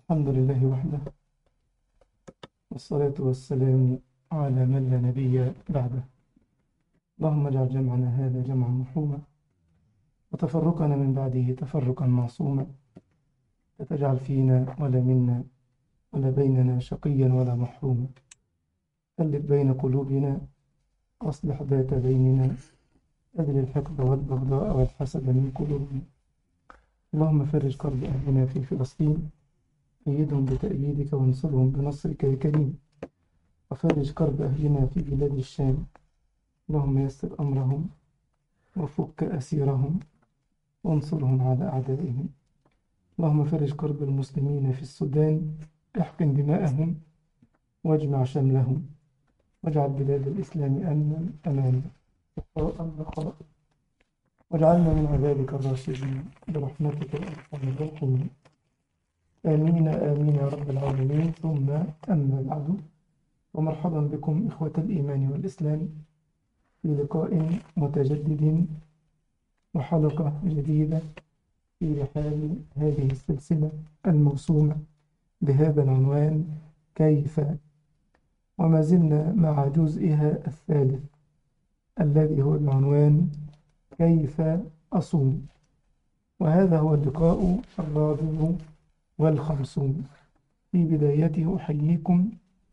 الحمد لله وحده، والصلاة والسلام على من لا نبي بعده. اللهم اجعل جمعنا هذا جمعا مرحوما، وتفرقنا من بعده تفرقا معصوما، لا تجعل فينا ولا منا ولا بيننا شقيا ولا محروما. ألف بين قلوبنا، أصلح ذات بيننا، أذل الحقد والبغضاء والحسد من قلوبنا. اللهم فرج كرب أهلنا في فلسطين، أيدهم بتأييدك وانصرهم بنصرك الكريم. وفرج كرب أهلنا في بلاد الشام، اللهم يسر أمرهم وفك أسيرهم وانصرهم على أعدائهم. اللهم فرج كرب المسلمين في السودان، احقن دماءهم واجمع شملهم، واجعل بلاد الإسلام أمنا أمانا رخاء رخاء، واجعلنا من عبادك الراشدين برحمتك يا أرحم الراحمين. آمين آمين يا رب العالمين. ثم أما بعد، ومرحبا بكم إخوة الإيمان والإسلام في لقاء متجدد وحلقة جديدة في رحاب هذه السلسلة الموسومة بهذا العنوان كيف، وما زلنا مع جزئها الثالث الذي هو العنوان كيف أصوم، وهذا هو اللقاء الرابع والخمسون. في بدايته أحييكم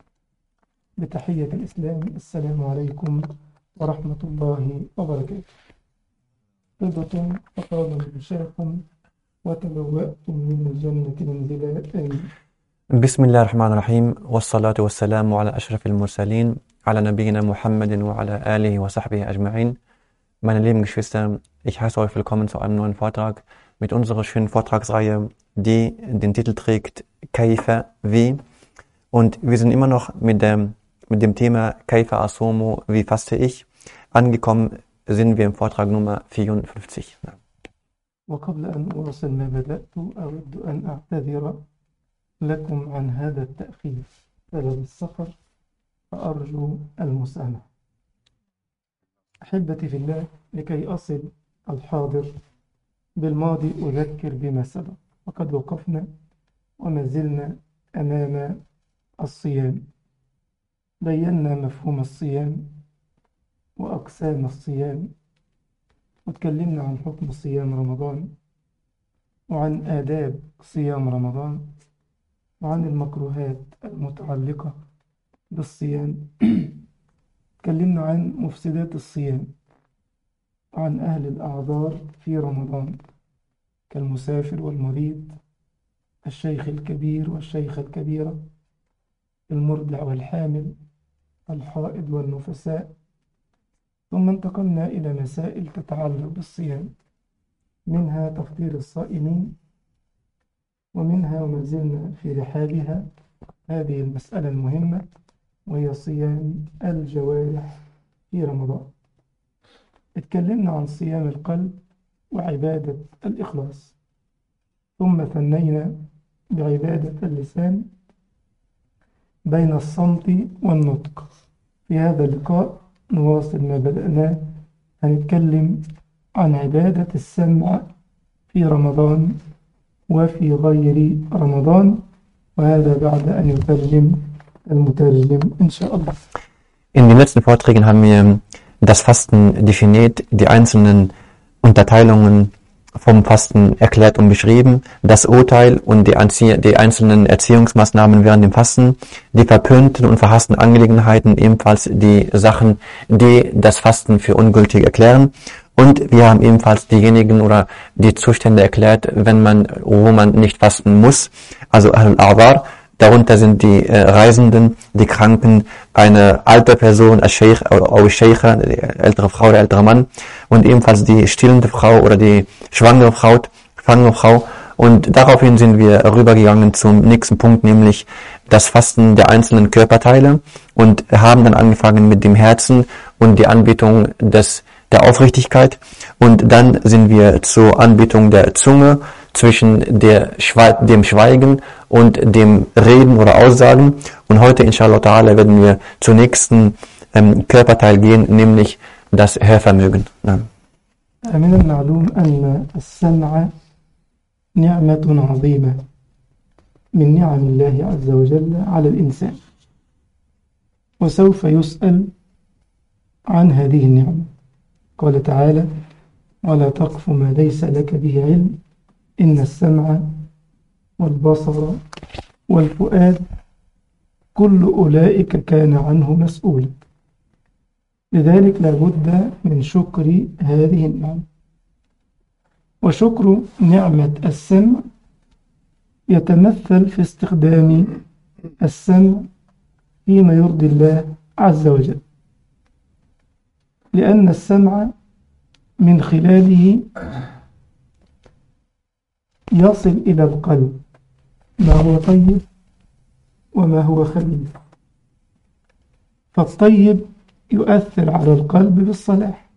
بتحية الإسلام، السلام عليكم ورحمة الله وبركاته. طبتم وطاب ممشاكم وتبوأتم من الجنة منزلا. آمين. بسم الله الرحمن الرحيم، والصلاة والسلام على أشرف المرسلين, على نبينا Muhammad wa ala alihi wa sahbihi ajma'in. Meine lieben Geschwister, ich heiße euch willkommen zu einem neuen Vortrag mit unserer schönen Vortragsreihe, die den Titel trägt Kaifa, wie. Und wir sind immer noch mit dem Thema Kaifa asumu, wie faste ich. Angekommen sind wir im Vortrag Nummer 54. وقبل أن أواصل ما بدأت، أود أن أعتذر لكم عن هذا التأخير بسبب السفر، فأرجو المسامحة. أحبتي في الله، لكي أصل الحاضر بالماضي أذكر بما سبق. وقد وقفنا وما زلنا أمام الصيام، بينا مفهوم الصيام وأقسام الصيام، وتكلمنا عن حكم صيام رمضان وعن آداب صيام رمضان وعن المكروهات المتعلقة بالصيام. تكلمنا عن مفسدات الصيام وعن أهل الأعذار في رمضان كالمسافر والمريض، الشيخ الكبير والشيخة الكبيرة، المرضع والحامل، الحائض والنفساء. ثم انتقلنا إلى مسائل تتعلق بالصيام، منها تفطير الصائمين، ومنها وما زلنا في رحابها هذه المسألة المهمة وهي صيام الجوارح في رمضان. اتكلمنا عن صيام القلب وعبادة الإخلاص، ثم ثنينا بعبادة اللسان بين الصمت والنطق. في هذا اللقاء نواصل ما بدأناه، هنتكلم عن عبادة السمع في رمضان وفي غير رمضان، وهذا بعد أن يترجم المترجم إن شاء الله. In den letzten Vorträgen haben wir das Fasten definiert, die einzelnen Unterteilungen vom Fasten erklärt und beschrieben, das Urteil und die einzelnen Erziehungsmaßnahmen während dem Fasten, die verpönten und verhassten Angelegenheiten, ebenfalls die Sachen, die das Fasten für ungültig erklären. Und wir haben ebenfalls diejenigen oder die Zustände erklärt, wo man nicht fasten muss, also Al-A'dhar. Darunter sind die Reisenden, die Kranken, eine alte Person, Al-Sheikh oder Sheikha, die ältere Frau, der ältere Mann, und ebenfalls die stillende Frau oder die schwangere Frau. Und daraufhin sind wir rübergegangen zum nächsten Punkt, nämlich das Fasten der einzelnen Körperteile, und haben dann angefangen mit dem Herzen und die Anbetung der Aufrichtigkeit, und dann sind wir zur Anbetung der Zunge zwischen dem Schweigen und dem Reden oder Aussagen. Und heute, inshallah ta'ala, werden wir zum nächsten Körperteil gehen, nämlich das Hörvermögen. من المعلوم أن السمع نعمة عظيمة من نعم الله عز وجل على الإنسان، وسوف يسأل عن هذه النعمة. قال تعالى: ولا تقف ما ليس لك به علم إن السمع والبصر والفؤاد كل أولئك كان عنه مسؤولا. لذلك لابد من شكر هذه النعمة. وشكر نعمة السمع يتمثل في استخدام السمع فيما يرضي الله عز وجل، لأن السمع من خلاله يصل إلى القلب ما هو طيب وما هو خبيث. فالطيب يؤثر على القلب بالصلاح،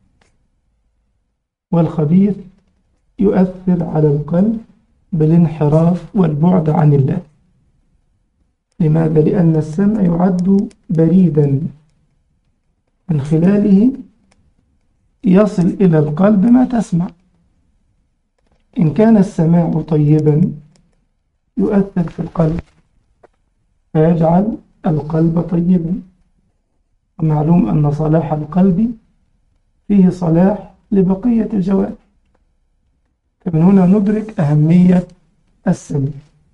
والخبيث يؤثر على القلب بالانحراف والبعد عن الله. لماذا؟ لأن السمع يعد بريدا من خلاله يصل إلى القلب ما تسمع. إن كان السماع طيبا يؤثر في القلب فيجعل القلب طيبا، ومعلوم أن صلاح القلب فيه صلاح لبقية الجوارح. فمن هنا ندرك أهمية السمع.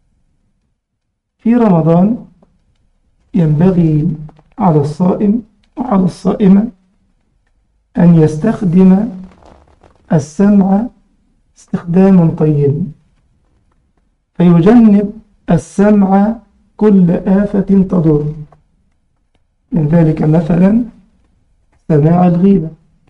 في رمضان ينبغي على الصائم وعلى الصائمة أن يستخدم السمع استخداما طيبا، فيجنب السمع كل آفة تضر. من ذلك مثلا سماع الغيبة.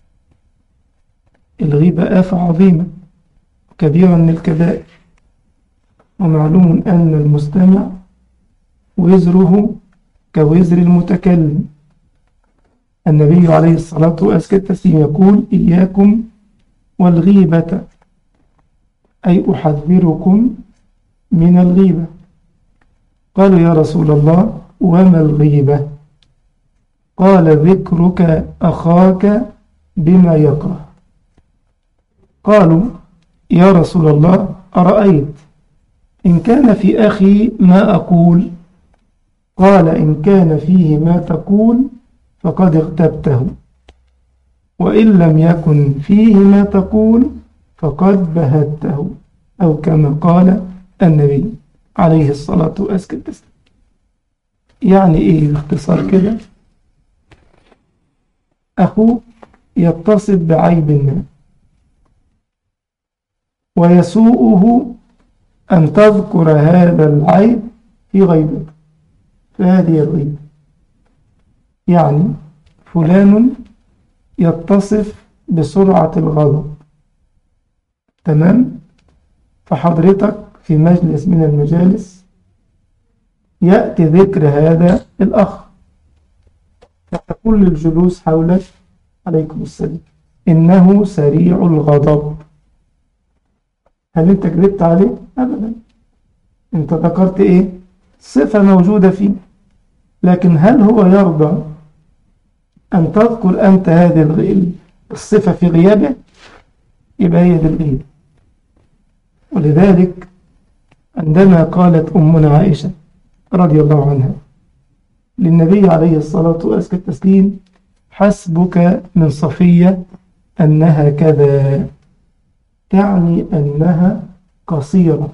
الغيبة آفة عظيمة كبيرة من الكبائر، ومعلوم أن المستمع وزره كوزر المتكلم. النبي عليه الصلاة والسلام يقول: إياكم والغيبة، أي أحذركم من الغيبة. قالوا: يا رسول الله وما الغيبة؟ قال: ذكرك أخاك بما يكره. قالوا: يا رسول الله أرأيت إن كان في أخي ما أقول؟ قال: إن كان فيه ما تقول فقد اغتبته، وإن لم يكن فيه ما تقول فقد بهته، أو كما قال النبي عليه الصلاة والسلام. يعني إيه باختصار كده؟ أخوك يتصف بعيب ما ويسوءه أن تذكر هذا العيب في غيبته، فهذه الغيبة. يعني فلان يتصف بسرعة الغضب، تمام؟ فحضرتك في مجلس من المجالس يأتي ذكر هذا الأخ، فتقول للجلوس حولك: عليكم السلام، إنه سريع الغضب. هل أنت كذبت عليه؟ أبدا، أنت ذكرت إيه؟ صفة موجودة فيه. لكن هل هو يرضى أن تذكر أنت هذه الصفة في غيابه؟ يبقى هي دي الغيبة. ولذلك عندما قالت أمنا عائشة رضي الله عنها للنبي عليه الصلاة والسلام: حسبك من صفية أنها كذا، تعني أنها قصيرة.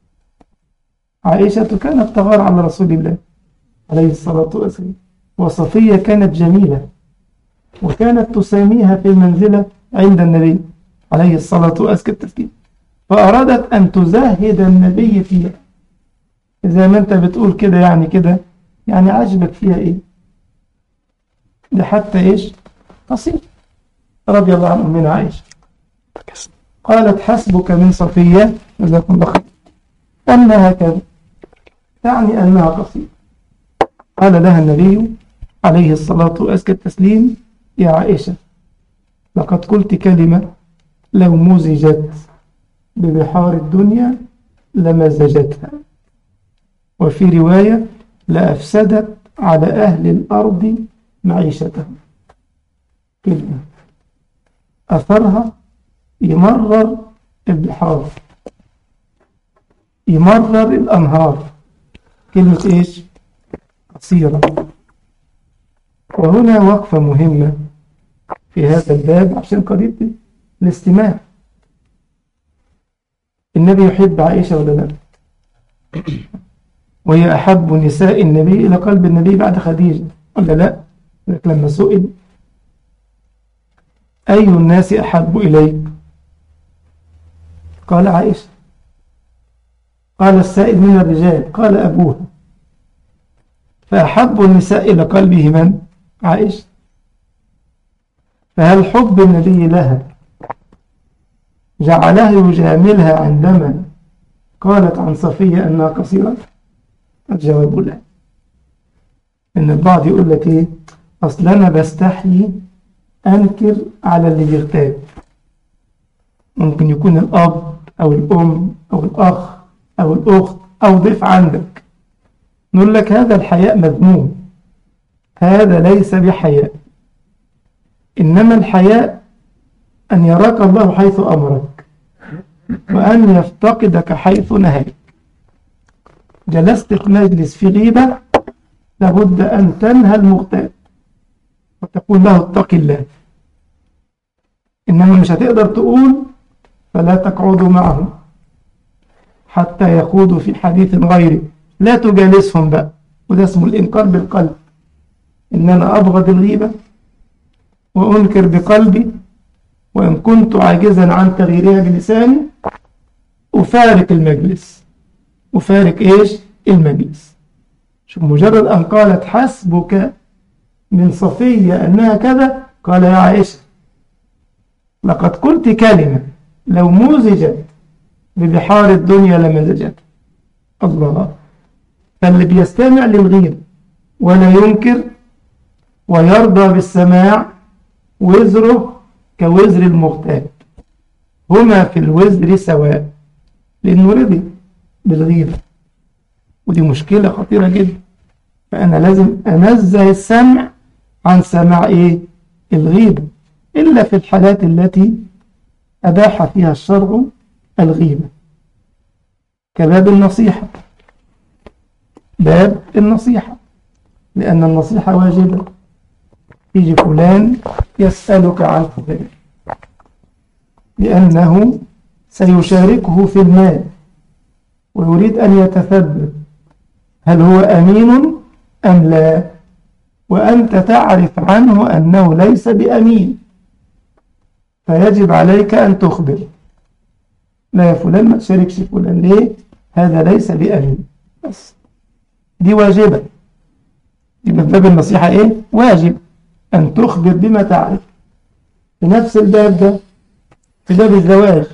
عائشة كانت تغار على رسول الله عليه الصلاة والسلام، وصفية كانت جميلة وكانت تساميها في المنزلة عند النبي عليه الصلاة والسلام، فأرادت أن تزهد النبي فيها. زي ما أنت بتقول كده، يعني كده، يعني عجبك فيها إيه؟ ده حتى إيش؟ قصير. رضي الله عنه من عائشة قالت: حسبك من صفية جزاكم الله خير أنها كذا، تعني أنها قصيرة. قال لها النبي عليه الصلاة والسلام: يا عائشة، لقد قلت كلمة لو مزجت ببحار الدنيا لمزجتها، وفي رواية لأفسدت على أهل الأرض معيشتهم. كلمة أثرها يمرر البحار، يمرر الأنهار، كلمة إيش؟ قصيرة. وهنا وقفة مهمة في هذا الباب عشان قضية الاستماع. النبي يحب عائشة ولا لا؟ وهي أحب نساء النبي إلى قلب النبي بعد خديجة ولا لا؟ لما سئل أي الناس أحب إليك؟ قال عائشة. قال السائل من الرجال؟ قال أبوها. فأحب النساء إلى قلبه من؟ عائشة. فهل حب النبي لها جعله يجاملها عندما قالت عن صفية أنها قصيرة؟ الجواب لا. إن البعض يقول لك إيه؟ أصل أنا بستحي أنكر على اللي بيغتاب. ممكن يكون الأب أو الأم أو الأخ أو الأخت أو ضيف عندك، نقول لك هذا الحياء مذموم، هذا ليس بحياء، إنما الحياء أن يراك الله حيث أمرك وأن يفتقدك حيث نهاك. جلست في مجلس في غيبة، لابد أن تنهى المغتاب وتقول له اتق الله، إنما مش هتقدر تقول فلا تقعدوا معهم حتى يخوضوا في حديث غيره، لا تجالسهم بقى. وده اسمه الإنكار بالقلب، إن أنا أبغض الغيبة وأنكر بقلبي، وإن كنت عاجزا عن تغييرها بلساني أفارق المجلس. أفارق إيش؟ المجلس. شوف، مجرد أن قالت حسبك من صفية أنها كذا، قال يا عائشة لقد قلت كلمة لو مزجت ببحار الدنيا لمزجت. الله. فاللي بيستمع للغيب ولا ينكر ويرضى بالسماع وزره كوزر المغتاب، هما في الوزر سواء، لأنه رضي بالغيبة، ودي مشكلة خطيرة جدا. فأنا لازم أنزه السمع عن سماع إيه؟ الغيبة، إلا في الحالات التي أباح فيها الشرع الغيبة، كباب النصيحة. باب النصيحة، لأن النصيحة واجبة. يجي فلان يسألك عن فلان لأنه سيشاركه في المال ويريد أن يتثبت هل هو أمين أم لا، وأنت تعرف عنه أنه ليس بأمين، فيجب عليك أن تخبر لا يا فلان ما تشاركش فلان، ليه؟ هذا ليس بأمين. بس دي واجبة. يبقى باب النصيحة إيه؟ واجب أن تخبر بما تعرف. في نفس الباب ده، في باب الزواج،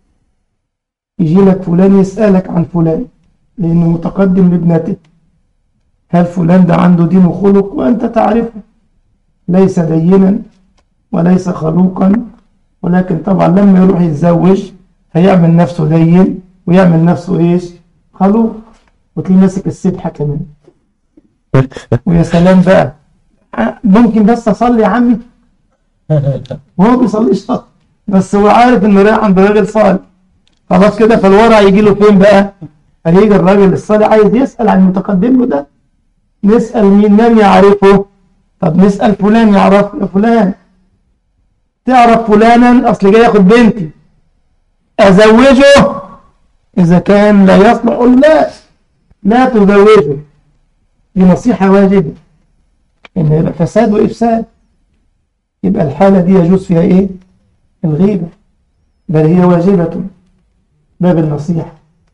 يجي لك فلان يسألك عن فلان لأنه متقدم لابنته، هل فلان ده عنده دين وخلق؟ وأنت تعرفه ليس دينا وليس خلوقا، ولكن طبعا لما يروح يتزوج هيعمل نفسه دين ويعمل نفسه إيش؟ خلوق، وتلاقيه ماسك السبحة كمان. ويا سلام بقى، ممكن بس أصلي يا عمي، وهو بيصليش بس هو عارف إنه رايح عند راجل صالح، خلاص كده. فالورع يجي له فين بقى؟ هيجي الراجل الصالح عايز يسأل عن المتقدم له ده، نسأل مين؟ من يعرفه؟ طب نسأل فلان يعرف. يا فلان تعرف فلانا؟ أصل جاي ياخد بنتي، أزوجه؟ إذا كان لا يصلح قل لا تزوجه. دي نصيحة واجبة، إن يبقى فساد وإفساد، يبقى الحالة دي يجوز فيها إيه؟ الغيبة، بل هي واجبة. باب النصيحة.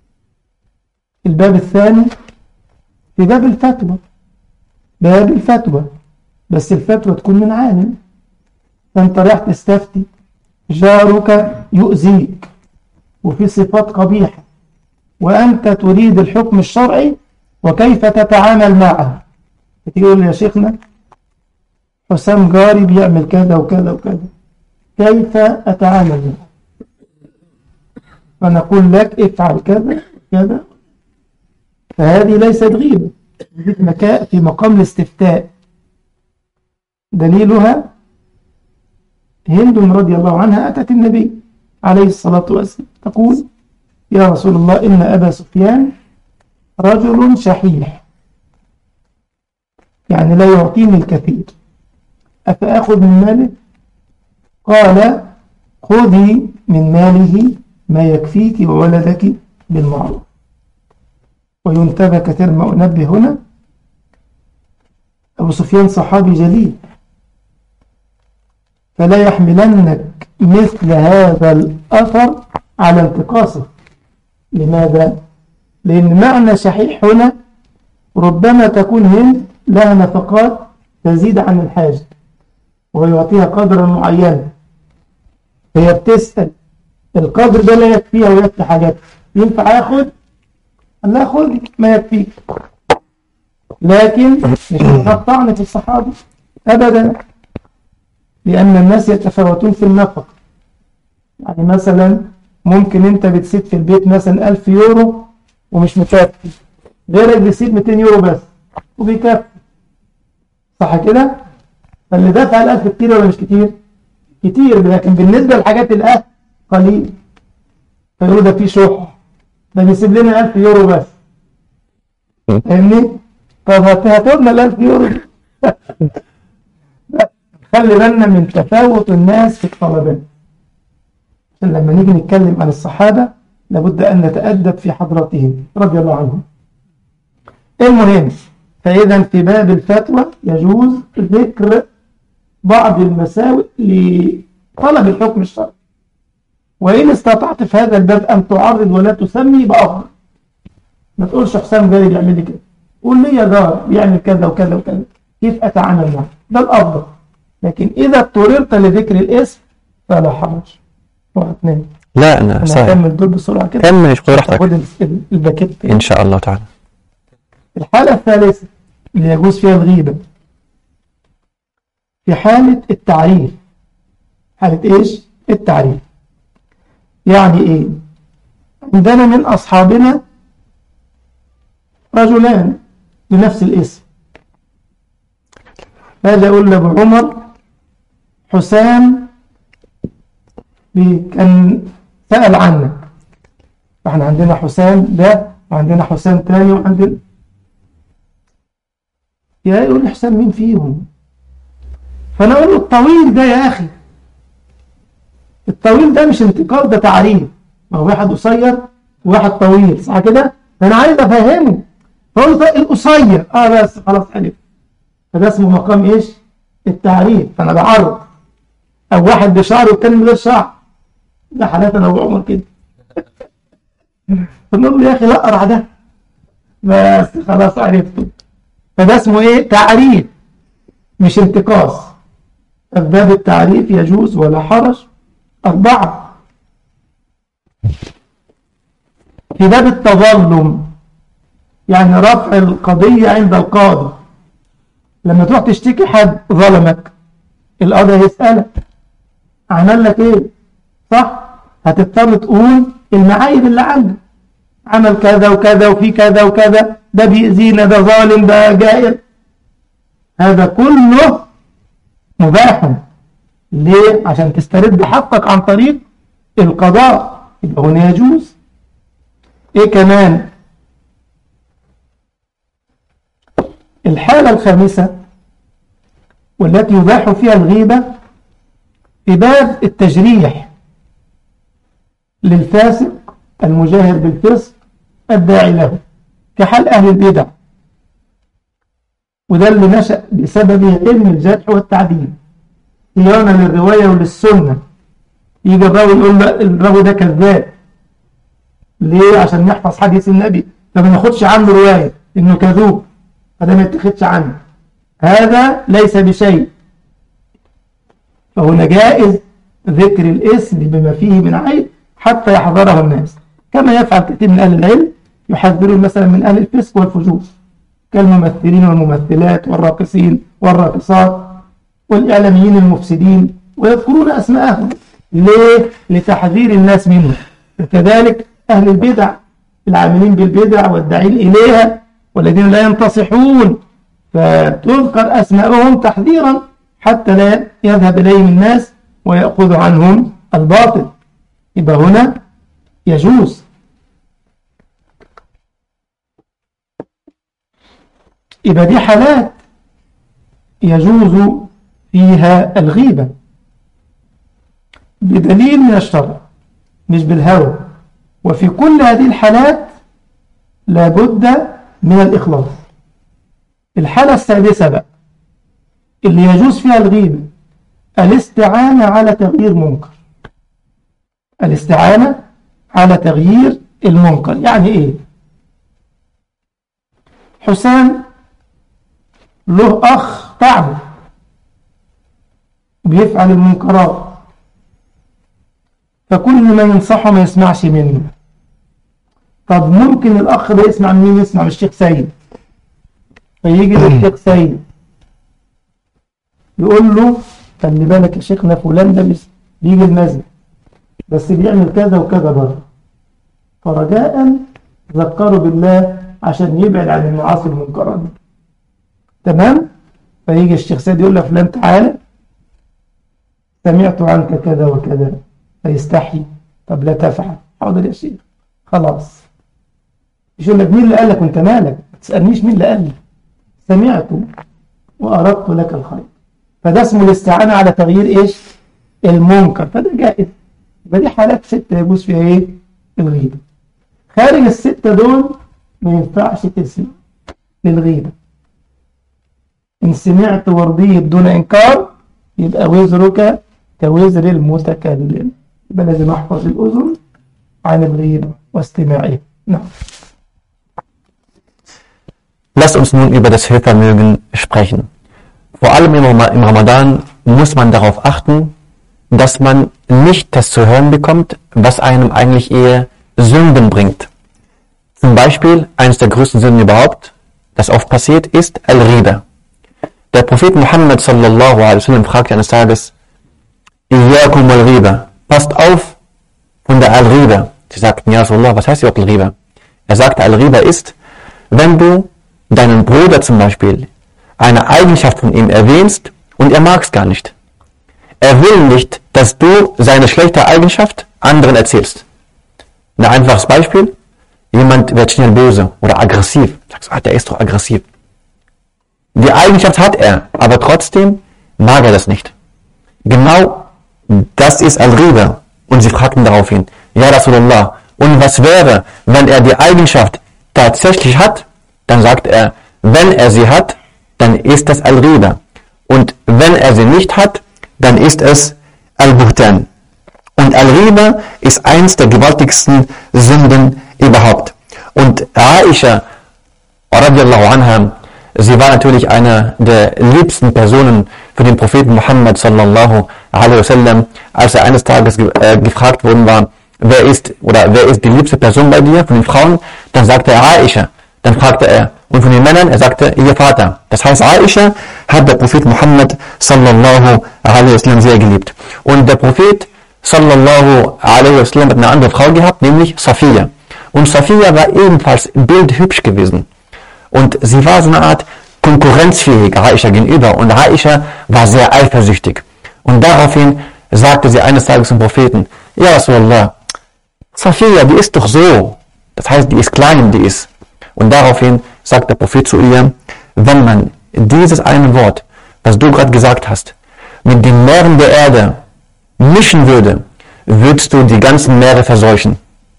الباب الثاني في باب الفتوى. باب الفتوى، بس الفتوى تكون من عالم. فأنت رايح تستفتي، جارك يؤذيك وفي صفات قبيحة، وأنت تريد الحكم الشرعي وكيف تتعامل معه. تقول يا شيخنا حسام جاري بيعمل كذا وكذا وكذا، كيف أتعامل معه؟ فنقول لك افعل كذا كذا. فهذه ليست غيبة، في مقام الاستفتاء. دليلها هند رضي الله عنها أتت النبي عليه الصلاة والسلام تقول يا رسول الله إن أبا سفيان رجل شحيح، يعني لا يعطيني الكثير، أفأخذ من ماله؟ قال خذي من ماله ما يكفيك وولدك بالمعروف. وينتبه كثير ما أنبه هنا، أبو سفيان صحابي جليل، فلا يحملنك مثل هذا الأثر على انتقاصه. لماذا؟ لأن معنى شحيح هنا ربما تكون هند لها نفقات تزيد عن الحاجة ويعطيها قدرا معينا، هي بتسأل القدر ده لا يكفيها ويكفي حاجات، ينفع ياخد؟ لا، خذ ما يكفيك. لكن مش هتقطعني في الصحابة أبدا، لأن الناس يتفاوتون في النفق. يعني مثلا ممكن أنت بتسيب في البيت مثلا 1000 يورو ومش مكفي، غيرك بيسيب 200 يورو بس وبيكفي، صح كده؟ فاللي دفع 1000 كتير ولا مش كتير؟ كتير، لكن بالنسبة للحاجات الأهل قليل، فيقولوا ده في شح، ده بيسيب لنا 1000 يورو بس، فاهمني؟ طب هاتوا لنا 1000 يورو. خلي بالنا من تفاوت الناس في الطلبات، عشان لما نيجي نتكلم عن الصحابة لابد أن نتأدب في حضراتهم رضي الله عنهم. المهم، فإذا في باب الفتوى يجوز ذكر بعض المساوئ لطلب الحكم الشرعي، وإن استطعت في هذا الباب أن تعرض ولا تسمي بأفضل. ما تقولش حسام جاري بيعمل لي كده، قول لي يا جار بيعمل كذا وكذا وكذا، كيف أتعامل معه؟ ده الأفضل. لكن إذا اضطررت لذكر الاسم فلا حرج. واثنين، لا أنا صحيح نكمل دول بسرعة كده، كمل براحتك خد الباكيت إن شاء الله تعالى. الحالة الثالثة اللي يجوز فيها الغيبة في حالة التعريف. حالة إيش؟ التعريف. يعني إيه؟ عندنا من أصحابنا رجلان بنفس الاسم، هذا يقول لأبو عمر حسام كان سأل عنك، فاحنا عندنا حسام ده وعندنا حسام تاني وعندنا، يقول لي حسام مين فيهم؟ فانا اقول له الطويل ده يا اخي، الطويل ده مش انتقال، ده تعريف، ما هو واحد قصير وواحد طويل، صح كده؟ فانا عايز افهمه، فقلت القصير بس خلاص عرف، فده اسمه مقام ايش؟ التعريف. فانا بعرض، او واحد بشعر والتاني من غير شعر، ده حالاتنا ابو عمر كده. فنقول له يا اخي لا اقرع ده، بس خلاص عرفته. فده اسمه ايه؟ تعريف مش انتقاص. أسباب التعريف يجوز ولا حرج. 4، في باب التظلم، يعني رفع القضية عند القاضي. لما تروح تشتكي حد ظلمك، القاضي هيسألك عمل لك ايه، صح؟ هتضطر تقول المعايب اللي عندك، عمل كذا وكذا وفي كذا وكذا، ده بيأذينا، ده ظالم، ده جائر. هذا كله مباح. ليه؟ عشان تسترد حقك عن طريق القضاء، يبقى هنا يجوز. ايه كمان؟ الحالة الخامسة والتي يباح فيها الغيبة في باب التجريح للفاسق المجاهر بالفسق الداعي له، كحال أهل البدع، وده اللي نشأ بسببه علم الجرح والتعديل، صيانة للرواية وللسنة. يجي الراوي يقول لا الراوي ده كذاب، ليه؟ عشان يحفظ حديث النبي، فما ناخدش عنه رواية انه كذوب، هذا ما يتخدش عنه، هذا ليس بشيء. فهنا جائز ذكر الاسم بما فيه من عيب حتى يحذره الناس، كما يفعل كثير من أهل العلم، يحذرون مثلا من أهل الفسق والفجور كالممثلين والممثلات والراقصين والراقصات والإعلاميين المفسدين، ويذكرون أسماءهم. ليه؟ لتحذير الناس منه. وكذلك أهل البدع، العاملين بالبدع والداعين إليها والذين لا ينتصحون، فتذكر أسماءهم تحذيرا حتى لا يذهب إليهم الناس ويأخذ عنهم الباطل. يبقى هنا يجوز. يبقى دي حالات يجوز فيها الغيبة بدليل من الشرع مش بالهوى. وفي كل هذه الحالات لابد من الإخلاص. الحالة السادسة بقى اللي يجوز فيها الغيبة الاستعانة على تغيير منكر. الاستعانة على تغيير المنكر يعني ايه؟ حسام له أخ تعبه بيفعل المنكرات، فكل ما ينصحه ما يسمعش منه. طب ممكن الأخ ده يسمع مين؟ يسمع من الشيخ سيد، فيجي للشيخ سيد يقول له خلي بالك يا شيخنا فلان ده بيجي المسجد بس بيعمل كذا وكذا برضه، فرجاء ذكروا بالله عشان يبعد عن المعاصي المنكرات دي. تمام؟ فيجي الشيخ سيد يقول له فلان تعالى سمعت عنك كذا وكذا، فيستحي طب لا تفعل. حاضر يا شيخ خلاص. مش يقول لك مين اللي قال لك وانت مالك؟ ما تسألنيش مين اللي قال لي، سمعت وأردت لك الخير. فده اسمه الاستعانة على تغيير ايش؟ المنكر، فده جائز. يبقى دي حالات 6 يجوز فيها ايه؟ الغيبة. خارج ال6 دول ما ينفعش تسمع للغيبة. إن سمعت وردية دون إنكار يبقى وزرك كوزر المتكلم. يبقى لازم أحفظ الأذن عن الغيبة واستماعه. نعم. Lasst uns nun über das Hörvermögen sprechen. Vor allem im Ramadan muss man darauf achten, dass man nicht das zu hören bekommt, was einem eigentlich eher Sünden bringt. Zum Beispiel, eines der größten Sünden überhaupt, das oft passiert, ist Al-Riba. Der Prophet Muhammad sallallahu alaihi wasallam fragte eines Tages, Iyyakum al-Riba, passt auf von der Al-Riba. Sie sagten, ja Rasulullah, was heißt überhaupt Al-Riba? Er sagte, Al-Riba ist, wenn du deinen Bruder zum Beispiel eine Eigenschaft von ihm erwähnst und er mag es gar nicht. Er will nicht, dass du seine schlechte Eigenschaft anderen erzählst. Ein einfaches Beispiel, jemand wird schnell böse oder aggressiv. Sagst du, der ist doch aggressiv. Die Eigenschaft hat er, aber trotzdem mag er das nicht. Genau das ist Al-Riba. Und sie fragten daraufhin, ja Rasulullah, und was wäre, wenn er die Eigenschaft tatsächlich hat? Dann sagt er, wenn er sie hat, dann ist das Al-Riba. Und wenn er sie nicht hat, dann ist es Al-Buhtan. Und Al-Riba ist eins der gewaltigsten Sünden überhaupt. Und Aisha, radiallahu anha, sie war natürlich eine der liebsten Personen für den Propheten Muhammad sallallahu alaihi wasallam. Als er eines Tages gefragt worden war, wer ist die liebste Person bei dir, von den Frauen, dann sagte er Aisha. Dann fragte er, und von den Männern, er sagte, ihr Vater. Das heißt, Aisha hat der Prophet Muhammad sallallahu alaihi wasallam sehr geliebt. Und der Prophet sallallahu alaihi wasallam hat eine andere Frau gehabt, nämlich Safiya. Und Safiya war ebenfalls bildhübsch gewesen. Und sie war so eine Art konkurrenzfähig Aisha gegenüber. Und Aisha war sehr eifersüchtig. Und daraufhin sagte sie eines Tages zum Propheten, ja Rasulullah, Safiya, die ist doch so. Das heißt, die ist klein, die ist. Und daraufhin sagt der Prophet zu ihr, wenn man dieses eine Wort, was du gerade gesagt hast, mit den Meeren der Erde mischen würde, würdest du die ganzen Meere verseuchen.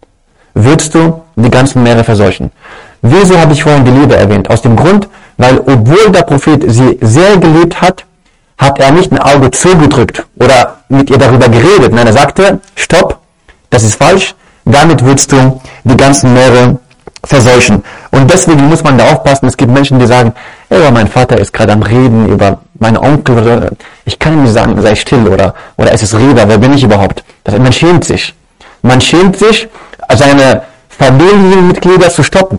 Würdest du die ganzen Meere verseuchen. Wieso habe ich vorhin die Liebe erwähnt? Aus dem Grund, weil obwohl der Prophet sie sehr geliebt hat, hat er nicht ein Auge zugedrückt oder mit ihr darüber geredet. Nein, er sagte, stopp, das ist falsch, damit würdest du die ganzen Meere verseuchen. Und deswegen muss man da aufpassen, es gibt Menschen, die sagen, ja, mein Vater ist gerade am Reden über meinen Onkel, ich kann ihm nicht sagen, sei still oder es ist Riba, wer bin ich überhaupt? Man schämt sich. Man schämt sich, seine Familienmitglieder zu stoppen.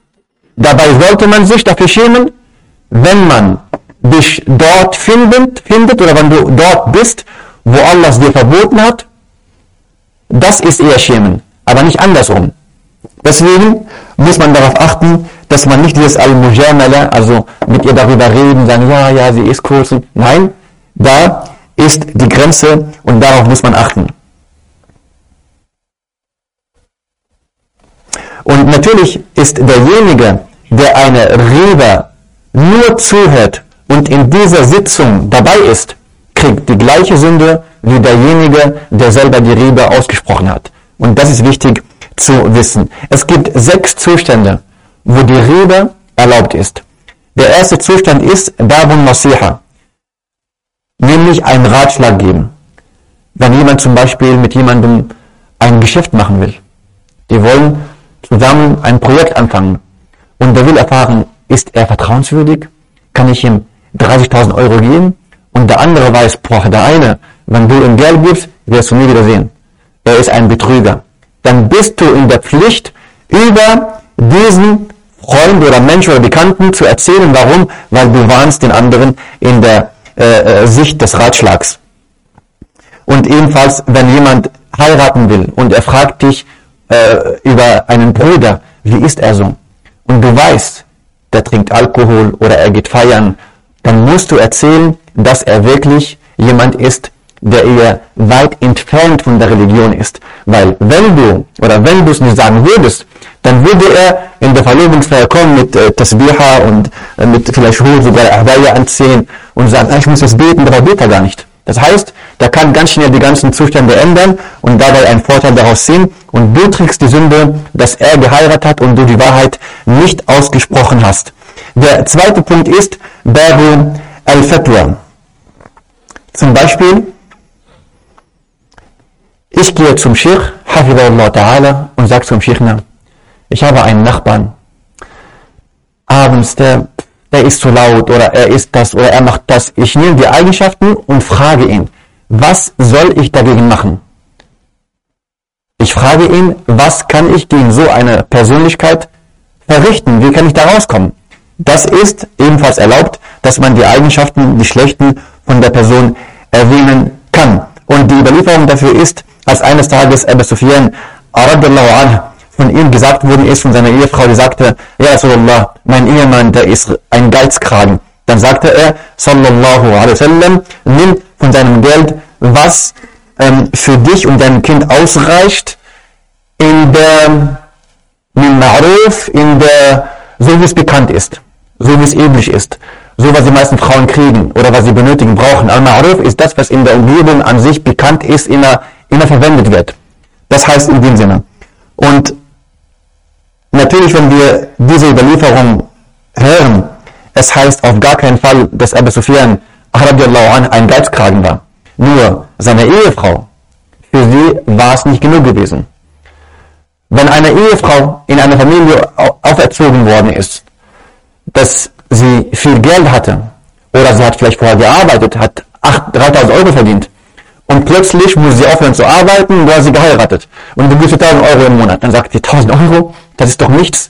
Dabei sollte man sich dafür schämen, wenn man dich dort findet oder wenn du dort bist, wo Allah es dir verboten hat, das ist eher schämen, aber nicht andersrum. Deswegen muss man darauf achten, dass man nicht dieses Al-Mujamala, also mit ihr darüber reden, sagen, ja, sie ist kurz. Nein, da ist die Grenze und darauf muss man achten. Und natürlich ist derjenige, der eine Riba nur zuhört und in dieser Sitzung dabei ist, kriegt die gleiche Sünde wie derjenige, der selber die Riba ausgesprochen hat. Und das ist wichtig zu wissen. Es gibt 6 Zustände, wo die Riba erlaubt ist. Der erste Zustand ist Babun Nasiha, nämlich einen Ratschlag geben. Wenn jemand zum Beispiel mit jemandem ein Geschäft machen will, die wollen zusammen ein Projekt anfangen und der will erfahren, ist er vertrauenswürdig? Kann ich ihm 30.000 Euro geben? Und der andere weiß, boah, der eine, wenn du ihm Geld gibst, wirst du nie wieder sehen. Er ist ein Betrüger. Dann bist du in der Pflicht, über diesen Freund oder Mensch oder Bekannten zu erzählen. Warum? Weil du warnst den anderen in der Sicht des Ratschlags. Und ebenfalls, wenn jemand heiraten will und er fragt dich über einen Bruder, wie ist er so? Und du weißt, der trinkt Alkohol oder er geht feiern, dann musst du erzählen, dass er wirklich jemand ist, der eher weit entfernt von der Religion ist. Weil wenn du es nicht sagen würdest, dann würde er in der Verlobungsfeier kommen mit Tasbiha und mit vielleicht sogar Ahbaya anziehen und sagen, ich muss jetzt beten, dabei betet er gar nicht. Das heißt, der kann ganz schnell die ganzen Zustände ändern und dabei einen Vorteil daraus ziehen und du trägst die Sünde, dass er geheiratet hat und du die Wahrheit nicht ausgesprochen hast. Der zweite Punkt ist Babu al-Fatwa. Zum Beispiel, ich gehe zum Sheikh, Hafidahullah Ta'ala, und sage zum Sheikh, ich habe einen Nachbarn, abends, der ist zu laut oder er ist das oder er macht das. Ich nehme die Eigenschaften und frage ihn, was soll ich dagegen machen? Ich frage ihn, was kann ich gegen so eine Persönlichkeit verrichten? Wie kann ich da rauskommen? Das ist ebenfalls erlaubt, dass man die Eigenschaften, die schlechten von der Person erwähnen kann. Und die Überlieferung dafür ist, als eines Tages Abu Sufyan radhiyallahu anhu von ihm gesagt worden ist, von seiner Ehefrau, die sagte, ja Rasulullah, mein Ehemann, der ist ein Geizkragen. Dann sagte er, sallallahu alaihi wasallam, nimm von deinem Geld, was für dich und dein Kind ausreicht, in der Ma'ruf, so wie es bekannt ist, so wie es üblich ist, so was die meisten Frauen kriegen oder was sie benötigen, brauchen. Al-Ma'ruf ist das, was in der Umgebung an sich bekannt ist, immer verwendet wird. Das heißt in dem Sinne. Und natürlich, wenn wir diese Überlieferung hören, es heißt auf gar keinen Fall, dass Abu Sufyan radhiyallahu anhu ein Geizkragen war. Nur seine Ehefrau, für sie war es nicht genug gewesen. Wenn eine Ehefrau in einer Familie auferzogen worden ist, dass sie viel Geld hatte, oder sie hat vielleicht vorher gearbeitet, hat 3.000 Euro verdient, und plötzlich muss sie aufhören zu arbeiten, weil sie geheiratet. Und du gibst 1.000 Euro im Monat. Dann sagt sie, 1.000 Euro, das ist doch nichts.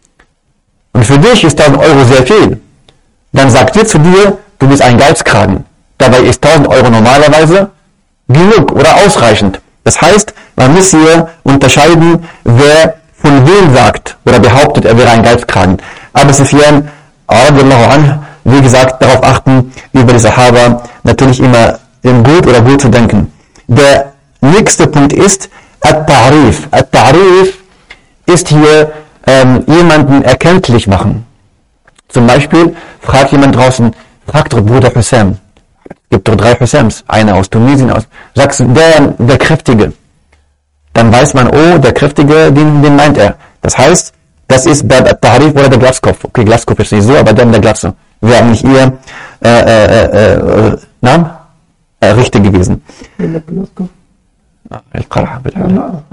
Und für dich ist 1.000 Euro sehr viel. Dann sagt sie zu dir, du bist ein Geizkragen. Dabei ist 1.000 Euro normalerweise genug oder ausreichend. Das heißt, man muss hier unterscheiden, wer von wem sagt oder behauptet, er wäre ein Geizkragen. Abu Sufyan, radhiyallahu anhu, wie gesagt, darauf achten, über die Sahaba natürlich immer im Gut oder gut zu denken. Der nächste Punkt ist At-Ta'rif. At-Ta'rif ist hier jemanden erkenntlich machen. Zum Beispiel fragt jemand draußen, fragt doch Bruder Hussein. Gibt doch 3 Husseins, einer aus Tunesien, sagst du, der Kräftige. Dann weiß man, oh, der Kräftige, den meint er. Das heißt, das ist bei At-Ta'rif oder der Glatzkopf. Okay, Glatzkopf ist nicht so, aber dann der Glatze. Wir haben nicht ihr Namen? Richtig gewesen. القرعة بالعربي.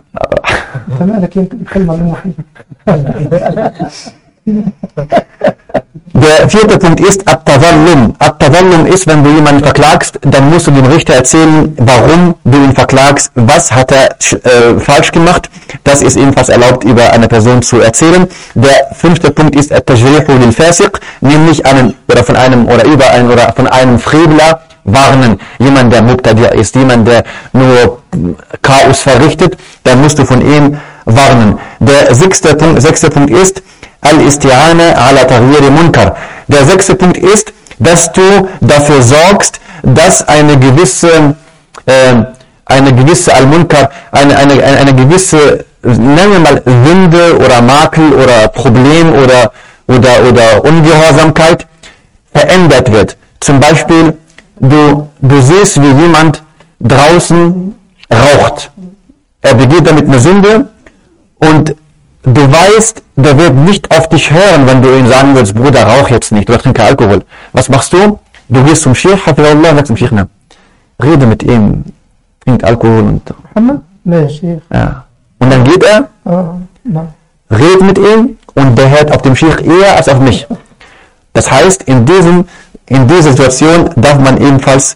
Der vierte Punkt ist At-Tadallum. At-Tadallum ist, wenn du jemanden verklagst, dann musst du dem Richter erzählen, warum du ihn verklagst, was hat er falsch gemacht. Das ist ebenfalls erlaubt, über eine Person zu erzählen. Der fünfte Punkt ist At-Tajrihu lil-Fasiq, nämlich von einem Frevler warnen. Jemand, der Mubtadi' ist, jemand, der nur Chaos verrichtet, dann musst du von ihm warnen. Der sechste Punkt ist Al-Isti'ana ala Taghyir Munkar. Der sechste Punkt ist, dass du dafür sorgst, dass eine gewisse Al-Munkar, eine gewisse, nennen wir mal, Sünde oder Makel oder Problem oder Ungehorsamkeit verändert wird. Zum Beispiel, du siehst, wie jemand draußen raucht. Er begeht damit eine Sünde und du weißt, der wird nicht auf dich hören, wenn du ihm sagen willst, Bruder, rauch jetzt nicht, oder trinke Alkohol. Was machst du? Du gehst zum Sheikh, Hafidallah, sagst zum Sheikh, ne, rede mit ihm, trinkt Alkohol und... Muhammad? Nee, Sheikh. Ja. Und dann geht er, redet mit ihm und der hört auf dem Sheikh eher als auf mich. Das heißt, in dieser Situation darf man ebenfalls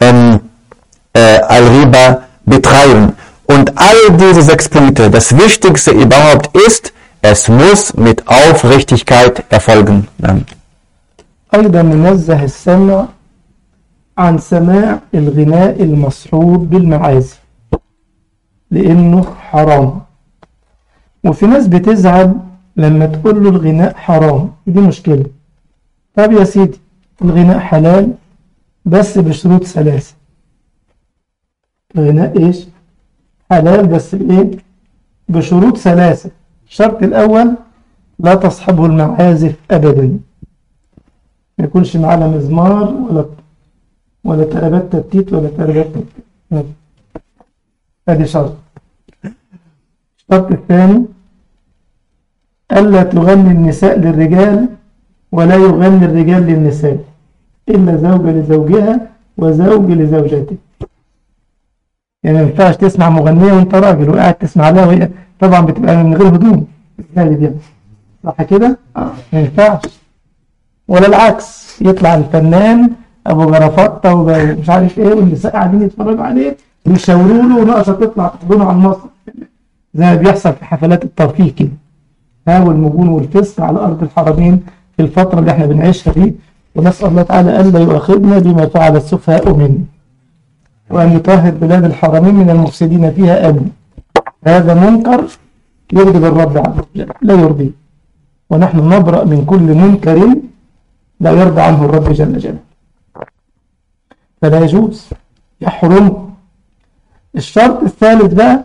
Al-Riba betreiben. Und all diese 6 Punkte, das Wichtigste überhaupt ist, es muss mit Aufrichtigkeit erfolgen. أيضا ننزه السمع عن سماع الغناء المصحوب بالمعازف لأنه حرام. وفي ناس بتزعل لما تقول له الغناء حرام، دي مشكلة. طب يا سيدي، الغناء حلال بس بشروط 3. الغناء ايش؟ حلال بس بايه؟ بشروط 3. الشرط الأول لا تصحبه المعازف أبدا، ما يكونش معاه لا مزمار ولا تربات تبتيت ولا تربات تبتيت. هذه شرط. الشرط الثاني ألا تغني النساء للرجال ولا يغني الرجال للنساء، إلا زوجة لزوجها وزوج لزوجته. يعني ما ينفعش تسمع مغنية وانت راجل وقاعد تسمع لها وهي طبعا بتبقى من غير هدوم، يعني صح كده؟ ما ينفعش. ولا العكس، يطلع الفنان ابو جرافطه ومش عارف ايه والنساء قاعدين يتفرجوا عليه ويشاوروا له وناقصه تطلع تحضنه على المسرح زي ما بيحصل في حفلات الترفيه كده. والمجون والفسق على ارض الحرمين في الفتره اللي احنا بنعيشها دي، ونسال الله تعالى الا يؤاخذنا بما فعل السفهاء منا، وان يطهر بلاد الحرمين من المفسدين فيها امن. هذا منكر يغضب الرب عز وجل، لا يرضيه، ونحن نبرأ من كل منكر لا يرضى عنه الرب جل جلاله. فلا يجوز، يحرم. الشرط الثالث بقى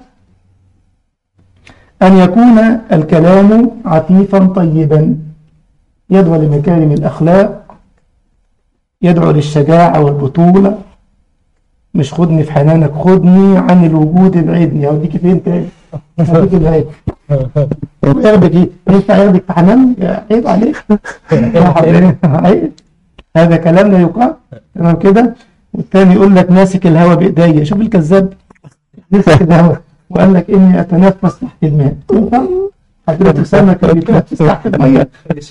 أن يكون الكلام عفيفا طيبا، يدعو لمكارم الأخلاق، يدعو للشجاعة والبطولة، مش خدني في حنانك، خدني عن الوجود ابعدني. هوديك فين تاني؟ هوديك ابعدني. ياخدك ايه؟ ينفع ياخدك في حنان؟ عيب عليك. عيب. هذا كلام لا يقال. تمام كده؟ والتاني يقول لك ماسك الهوى بايديا. شوف الكذاب مسك الهوى وقال لك اني اتنفس تحت الماء. حضرتك سمكه بيتنفس تحت الماء.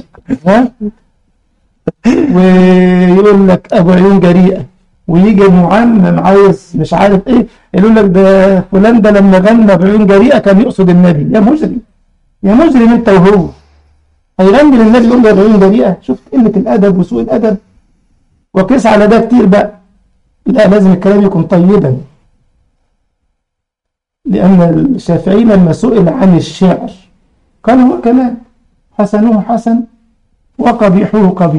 ويقول لك ابو عيون جريئه، ويجي معمم عايز مش عارف ايه يقول لك ده فلان ده لما غنى بعيون جريئه كان يقصد النبي. يا مجرم، يا مجرم انت وهو. هيغني للنبي يقول له بعيون جريئه؟ شفت قله الادب وسوء الادب. وقيس على ده كتير بقى. لا، لازم الكلام يكون طيبا، لان الشافعي لما سئل عن الشعر قال هو كلام حسنه حسن وقبيحه قبيح.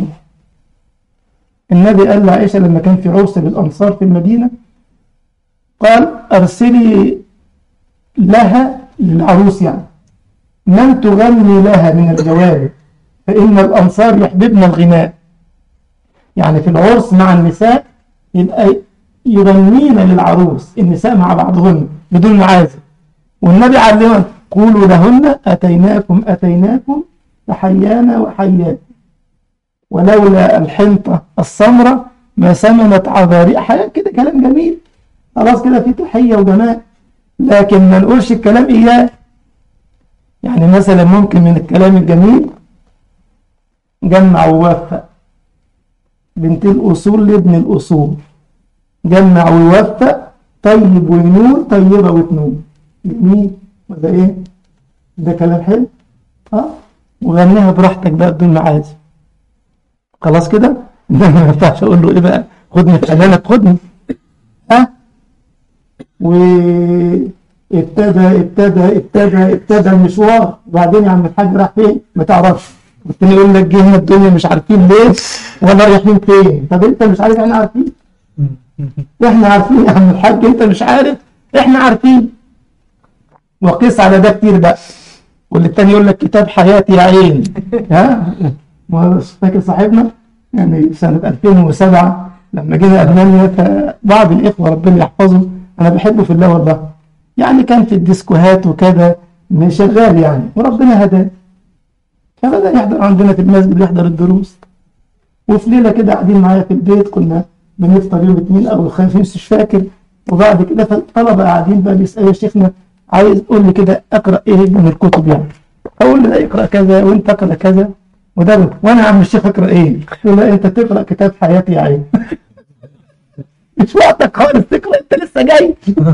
النبي قال لعائشة لما كان في عرس بالأنصار في المدينة، قال أرسلي لها، للعروس يعني، من تغني لها من الجواري فإن الأنصار يحببن الغناء. يعني في العرس مع النساء يبقى يغنين للعروس النساء مع بعضهن بدون معازف. والنبي علمنا قولوا لهن أتيناكم أتيناكم فحيانا وحيانا، ولولا الحنطة السمراء ما سمنت عذاري. حياة كده كلام جميل، خلاص كده في تحية وجمال، لكن ما نقولش الكلام إياه. يعني مثلا ممكن من الكلام الجميل جمع ووفق، بنت الأصول لابن الأصول، جمع ويوفق، طيب وينور، طيبة وتنور. جميل، وده إيه؟ ده كلام حلو. وغنيها براحتك بقى بدون معازف. خلاص كده؟ ده ما ينفعش اقول له ايه بقى؟ خدني في حنانك، خدني. ابتدى المشوار. وبعدين يا عم الحاج راح فين؟ ما تعرفش. والتاني يقول لك جينا الدنيا مش عارفين ليه ولا رايحين فين. طب انت مش عارف، احنا عارفين. احنا عارفين يا عم الحاج، انت مش عارف، احنا عارفين. وقيس على ده كتير بقى. والتاني يقول لك كتاب حياتي يا عين. ما فاكر صاحبنا يعني سنة 2007 لما جينا ألمانيا، فبعض الإخوة ربنا يحفظه، أنا بحبه في الله والله، يعني كان في الديسكوهات وكذا شغال يعني، وربنا هداه فبدأ يحضر عندنا في المسجد، يحضر الدروس. وفي ليلة كده قاعدين معايا في البيت، كنا بنفطر يوم الاثنين أو الخميس مش فاكر، وبعد كده فالطلبة قاعدين بقى بيسألوا يا شيخنا عايز قول لي كده أقرأ إيه من الكتب يعني، أقول له لا اقرأ كذا وأنت اقرأ كذا وده، وأنا يا عم الشيخ أقرأ إيه؟ قال لا أنت تقرأ كتاب حياتي يا عين. مش وقتك خالص تقرأ، أنت لسه جاي.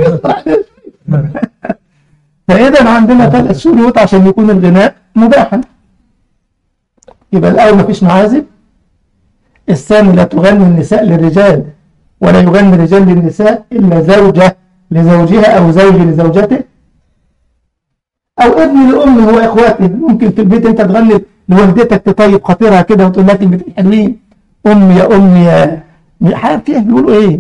فإذا عندنا 3 شروط عشان يكون الغناء مباحا. يبقى الأول مفيش معازف، الثاني لا تغني النساء للرجال ولا يغني الرجال للنساء إلا زوجة لزوجها أو زوج لزوجته أو ابن لأمه وإخواته. ممكن في البيت أنت تغني لوالدتك تطيب خاطرها كده وتقول لها كلمتين حلوين، أمي يا أمي يا حبيبتي، بيقولوا إيه؟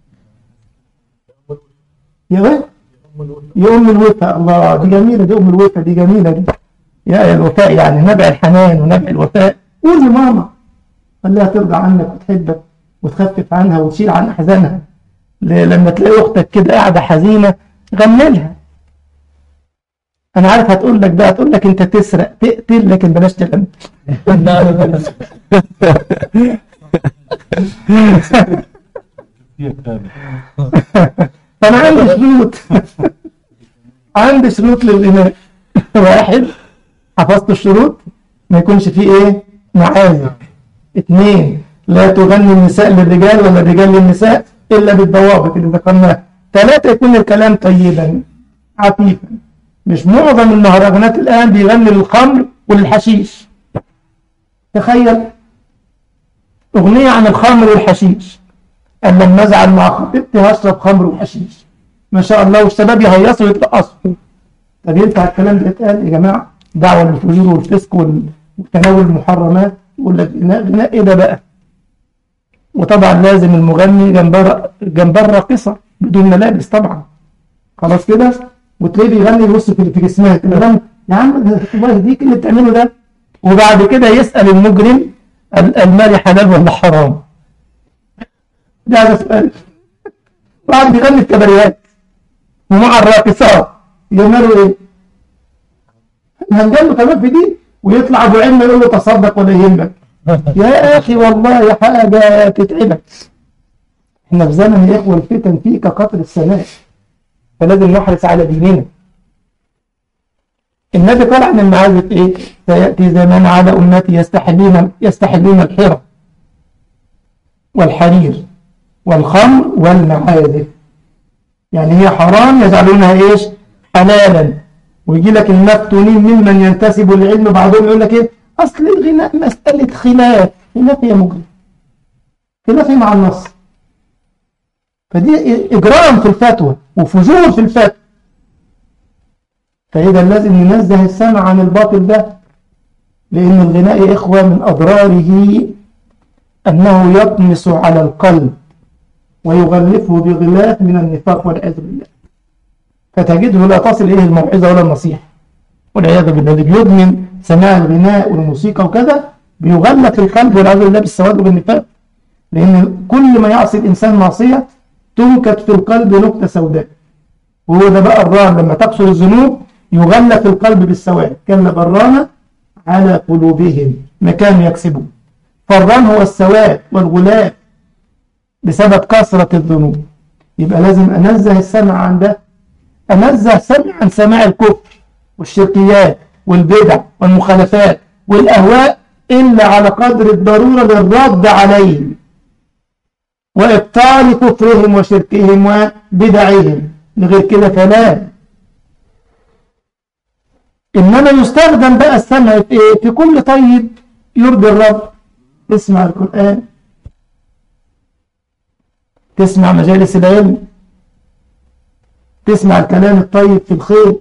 يا وين؟ يا أم الوفاء. الله، دي جميلة، دي أم الوفاء، دي جميلة دي. يا الوفاء يعني نبع الحنان ونبع الوفاء. قول لماما خليها ترضى عنك وتحبك وتخفف عنها وتشيل عن أحزانها. لما تلاقي أختك كده قاعدة حزينة غني لها. أنا عارف هتقول لك بقى، هتقول لك أنت تسرق تقتل، لكن بلاش تغني. أنا عندي شروط للغناء. 1 حفظت الشروط، ما يكونش فيه إيه؟ معازف. 2 لا تغني النساء للرجال ولا الرجال للنساء إلا بالضوابط اللي ذكرناها. 3 يكون الكلام طيبا عفيفا. مش معظم المهرجانات الآن بيغني للخمر وللحشيش. تخيل أغنية عن الخمر والحشيش، أما لما أزعل مع خطيبتي هشرب خمر وحشيش، ما شاء الله، والشباب يهيصوا ويترقصوا. طب ينفع الكلام ده يتقال يا جماعة؟ دعوة للفجور والفسق وتناول المحرمات، ولا غناء إيه ده بقى؟ وطبعا لازم المغني جنب الراقصة بدون ملابس طبعا، خلاص كده، وتلاقيه بيغني يبص في جسمها كده، يا عم الله يهديك اللي بتعمله ده. وبعد كده يسأل المجرم المال حلال ولا حرام؟ ده سؤال. بعد بيغني الكباريات ومع الراقصات يعملوا ايه؟ هنجله كمان في دي، ويطلع ابو علم يقول له تصدق ولا يهمك. يا اخي والله حاجه تتعبك. احنا في زمن يا اخوه الفتن فيه كقطر السماء، فلازم نحرص على ديننا. النبي قال عن المعازف ايه؟ سياتي زمان على امتي يستحلون الحرى والحرير والخمر والمعازف. يعني هي حرام يجعلونها ايش؟ حلالا. ويجي لك المفتونين ممن ينتسب للعلم، بعضهم يقول لك ايه؟ اصل الغناء مساله خلاف يا مجرم، خلاف مع النص. فدي اجرام في الفتوى وفجور في الفتوى. فاذا لازم ننزه السمع عن الباطل ده، لان الغناء يا اخوه من اضراره انه يطمس على القلب ويغلفه بغلاف من النفاق والعياذ بالله، فتجده لا تصل إليه الموعظة ولا النصيحة والعياذ بالله. اللي بيدمن سماع الغناء والموسيقى وكذا بيغلف القلب والعياذ بالله بالسواد وبالنفاق، لأن كل ما يعصي الإنسان معصية تنكت في القلب نكتة سوداء، وهو ده بقى الران. لما تكثر الذنوب يغلف القلب بالسواد، كان بران على قلوبهم ما كانوا يكسبون. فالران هو السواد والغلاف بسبب كثرة الذنوب. يبقى لازم أنزه السمع عن ده، أنزه سمع عن سماع الكفر والشركيات والبدع والمخالفات والأهواء إلا على قدر الضرورة للرد عليهم وإبطال كفرهم وشركهم وبدعهم. لغير كده فلا. إنما يستخدم بقى السمع في إيه؟ في كل طيب يرضي الرب. تسمع القرآن، تسمع مجالس العلم، تسمع الكلام الطيب في الخير،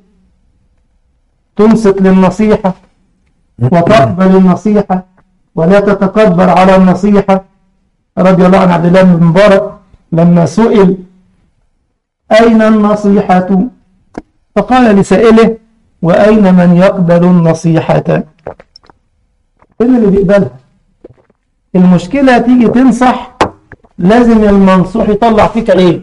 تنصت للنصيحة وتقبل النصيحة ولا تتكبر على النصيحة. رضي الله عن عبد الله بن مبارك لما سئل أين النصيحة فقال لسائله وأين من يقبل النصيحة؟ فين اللي بيقبلها؟ المشكلة تيجي تنصح لازم المنصوح يطلع فيك عيب،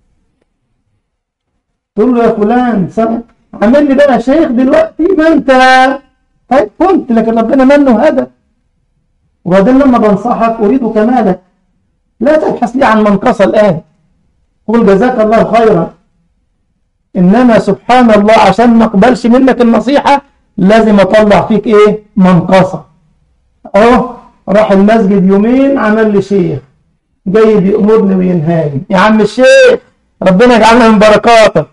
تقول له يا فلان عمل لي بقى شيخ دلوقتي، ما انت طيب كنت، لكن ربنا منه هذا. وبعدين لما بنصحك اريد كمالك، لا تبحث لي عن منقصة الآن، قل جزاك الله خيرا. إنما سبحان الله عشان ما اقبلش منك النصيحة لازم أطلع فيك إيه؟ منقصة. راح المسجد يومين عمل لي شيخ، جاي بيأمرني وينهاني، يا عم الشيخ ربنا يجعلنا من بركاتك.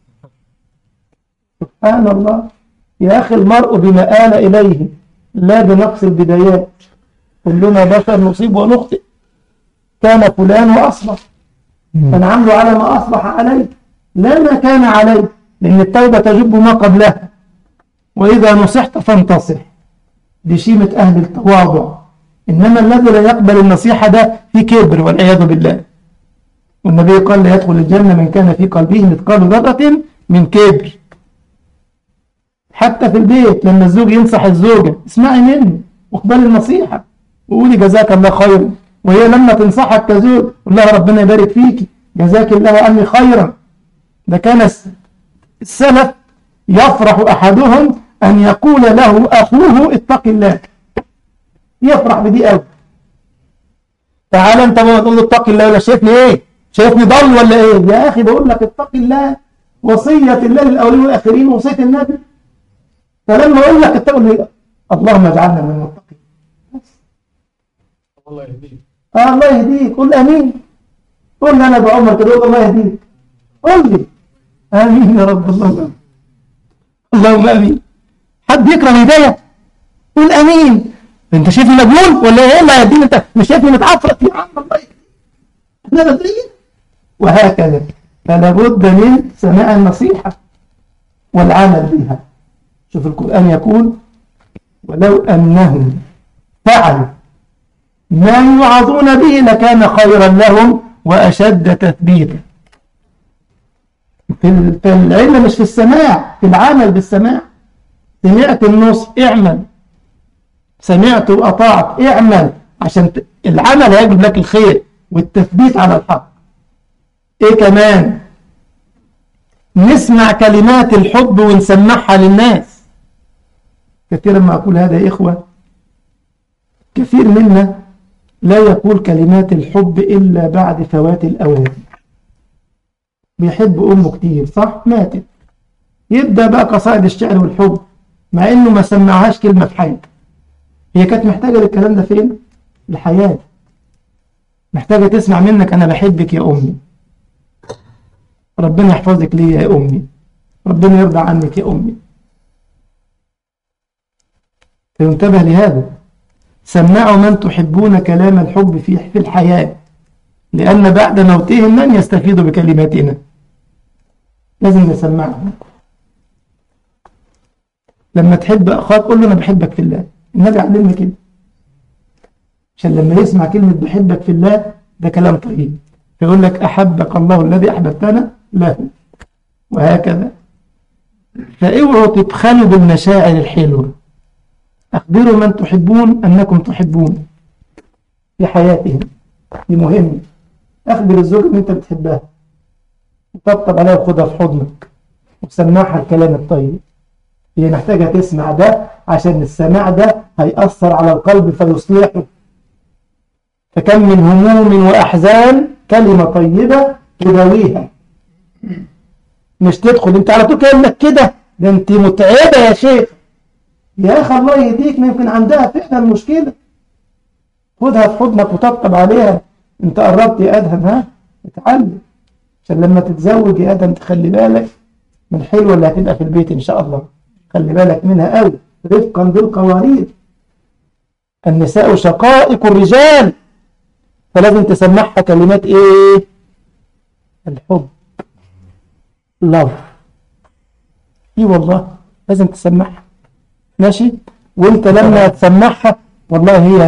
سبحان الله. يا أخي المرء بما آل إليه لا بنقص البدايات، كلنا بشر نصيب ونخطئ. كان فلان وأصلح، فنعمل على ما أصلح عليه لا ما كان عليه، لأن التوبة تجب ما قبلها. وإذا نصحت فانتصح، دي شيمة أهل التواضع. إنما الذي لا يقبل النصيحة ده في كبر والعياذ بالله. والنبي قال لا يدخل الجنة من كان في قلبه مثقال ذرة من كبر. حتى في البيت لما الزوج ينصح الزوجة اسمعي مني واقبلي النصيحة وقولي جزاك الله خيرا، وهي لما تنصحك كزوج قول لها ربنا يبارك فيكي جزاك الله عني خيرا. ده كان السلف يفرح أحدهم أن يقول له أخوه اتق الله، يفرح بدي قوي. تعال انت ما تقول له اتق الله، ولا شايفني ايه؟ شايفني ضل ولا ايه؟ يا اخي بقول لك اتق الله، وصية الله للأولين والآخرين ووصية النبي. فلما اقول لك اتقوا الله، اللهم اجعلنا من المتقين. الله يهديك. الله يهديك، قول امين. قول لي انا بعمر كده، قول الله يهديك، قول لي امين يا رب. اللهم امين. حد يكره الهدايه؟ قول امين. انت شايفني مجنون ولا ايه؟ الله يهديني، انت مش شايفني متعفرت يا عم؟ الله يهديك، احنا بدريين. وهكذا. فلا بد من سماع النصيحه والعمل بها. شوف القرآن يقول ولو أنهم فعلوا ما يوعظون به لكان خيرا لهم وأشد تثبيتا. في العلم مش في السماع، في العمل بالسماع. سمعت النص اعمل، سمعت وأطاعت اعمل، عشان العمل هيجب لك الخير والتثبيت على الحق. ايه كمان؟ نسمع كلمات الحب ونسمعها للناس. كثيرا ما أقول هذا يا إخوة، كثير منا لا يقول كلمات الحب إلا بعد فوات الأوان. بيحب أمه كتير، صح؟ ماتت، يبدأ بقى قصائد الشعر والحب مع إنه ما سمعهاش كلمة في حياته. هي كانت محتاجة للكلام ده فين؟ الحياة. محتاجة تسمع منك أنا بحبك يا أمي، ربنا يحفظك لي يا أمي، ربنا يرضى عنك يا أمي. فينتبه لهذا. سمعوا من تحبون كلام الحب في الحياة، لأن بعد موتهم من يستفيد بكلماتنا. لازم نسمعهم. لما تحب أخاك قل له أنا بحبك في الله. النبي علمنا كده، عشان لما يسمع كلمة بحبك في الله ده كلام طيب، فيقول لك أحبك الله الذي أحببتنا له. وهكذا. فاوعوا تبخلوا بالمشاعر الحلوة. أخبروا من تحبون أنكم تحبون في حياتهم، دي مهم. أخبر الزوج أن أنت بتحبها، وطبطب عليها وخدها في حضنك وسمعها الكلام الطيب. هي محتاجة تسمع ده، عشان السماع ده هيأثر على القلب فيصلحه. فكم من هموم وأحزان كلمة طيبة تداويها. مش تدخل أنت على طول كأنك كده، ده أنت متعبة يا شيخ. يا أخي الله يهديك، ما يمكن عندها فعلا مشكلة. خدها في حضنك وطبطب عليها. أنت قربت يا أدهم، ها؟ اتعلم عشان لما تتزوج يا أدهم تخلي بالك من الحلوة اللي هتبقى في البيت إن شاء الله. خلي بالك منها قوي، رفقا بالقوارير. النساء شقائق الرجال، فلازم تسمعها كلمات إيه؟ الحب، love. إيه والله لازم تسمعها. ماشي؟ وانت لما تسمعها والله هي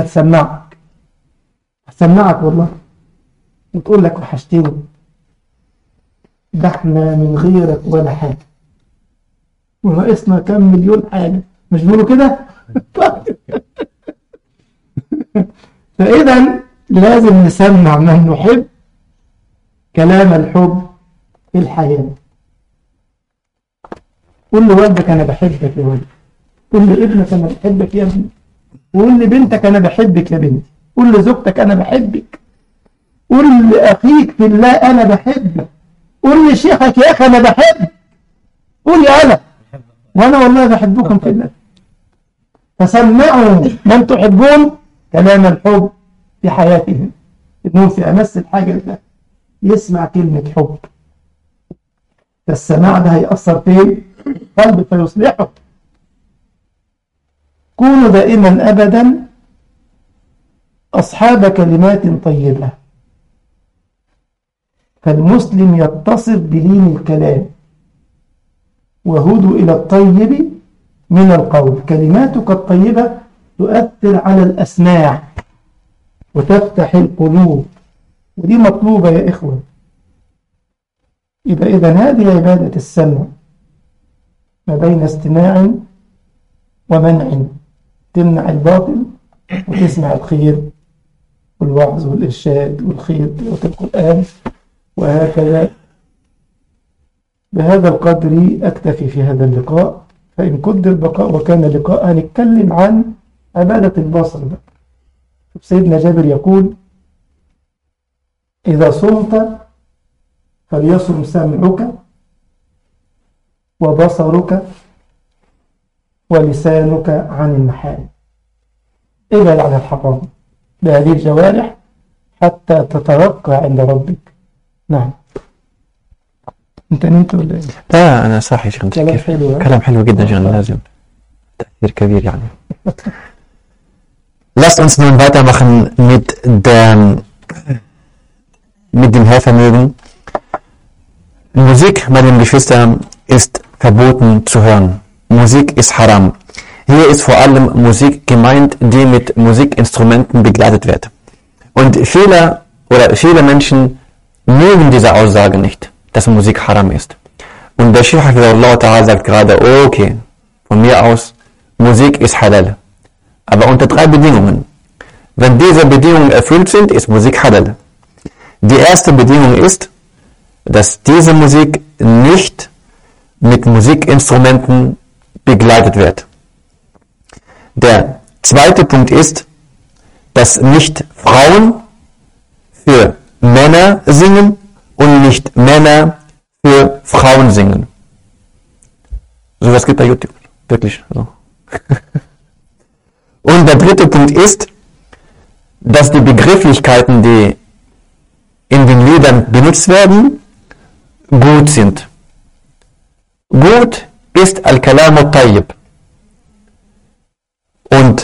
هتسمعك والله، وتقول لك وحشتني، ده احنا من غيرك ولا حاجة، وناقصنا كم مليون حاجة. مش بيقولوا كده؟ فإذا لازم نسمع من نحب كلام الحب في الحياة. قل لوالدك أنا بحبك يا ولد، قل لابنك أنا بحبك يا ابني، قل لبنتك أنا بحبك يا بنتي، قل لزوجتك أنا بحبك، قل لأخيك في الله أنا بحبك، قل لشيخك يا أخي أنا بحبك، قل يا أنا وأنا والله بحبكم في الله. فسمعوا من تحبون كلام الحب في حياتهم، إنهم في أمس الحاجة ده يسمع كلمة حب، فالسماع ده هيأثر في قلبه فيصلحه. كونوا دائما أبدا أصحاب كلمات طيبة، فالمسلم يتصف بلين الكلام وهدوا إلى الطيب من القول. كلماتك الطيبة تؤثر على الأسماع وتفتح القلوب، ودي مطلوبة يا إخوة. إذا هذه عبادة السمع ما بين استماع ومنع، تمنع الباطل وتسمع الخير والوعظ والإرشاد والخير والقرآن، وهكذا. بهذا القدر أكتفي في هذا اللقاء، فإن قدر البقاء وكان لقاء هنتكلم عن عبادة البصر. سيدنا جابر يقول إذا صمت فليصم سمعك وبصرك ولسانك عن المحارم. ابعد عن الحرام بهذه الجوارح حتى تترقى عند ربك. نعم. انت نمت ولا ايه؟ لا انا صاحي شيخ. كلام حلو. كلام حلو جدا شيخ، لازم تأثير كبير يعني. Lasst uns nun weitermachen mit dem Hörvermögen. Musik, meine Geschwister, ist verboten zu hören. Musik ist haram. Hier ist vor allem Musik gemeint, die mit Musikinstrumenten begleitet wird. Und viele Menschen mögen diese Aussage nicht, dass Musik haram ist. Und der Sheikh Hafidhullah Ta'ala sagt gerade, okay, von mir aus, Musik ist halal. Aber unter 3 Bedingungen. Wenn diese Bedingungen erfüllt sind, ist Musik halal. Die erste Bedingung ist, dass diese Musik nicht mit Musikinstrumenten begleitet wird. Der zweite Punkt ist, dass nicht Frauen für Männer singen und nicht Männer für Frauen singen. So was gibt bei YouTube. Wirklich so. Und der dritte Punkt ist, dass die Begrifflichkeiten, die in den Liedern benutzt werden, gut sind. Gut ist Al-Kalam al-Tayyib. Und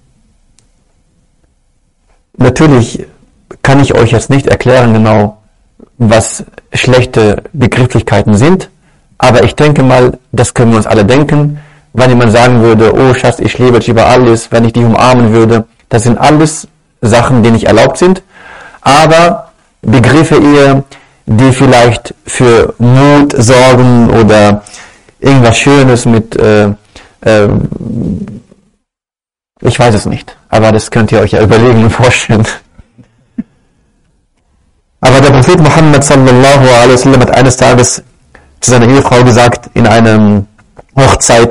natürlich kann ich euch jetzt nicht erklären genau, was schlechte Begrifflichkeiten sind, aber ich denke mal, das können wir uns alle denken. Wenn jemand sagen würde, oh Schatz, ich liebe dich über alles, wenn ich dich umarmen würde, das sind alles Sachen, die nicht erlaubt sind, aber Begriffe eher, die vielleicht für Mut sorgen oder irgendwas Schönes mit, ich weiß es nicht, aber das könnt ihr euch ja überlegen und vorstellen. Aber der Prophet Muhammad sallallahu alaihi wasallam hat eines Tages zu seiner Ehefrau gesagt, in einer Hochzeit,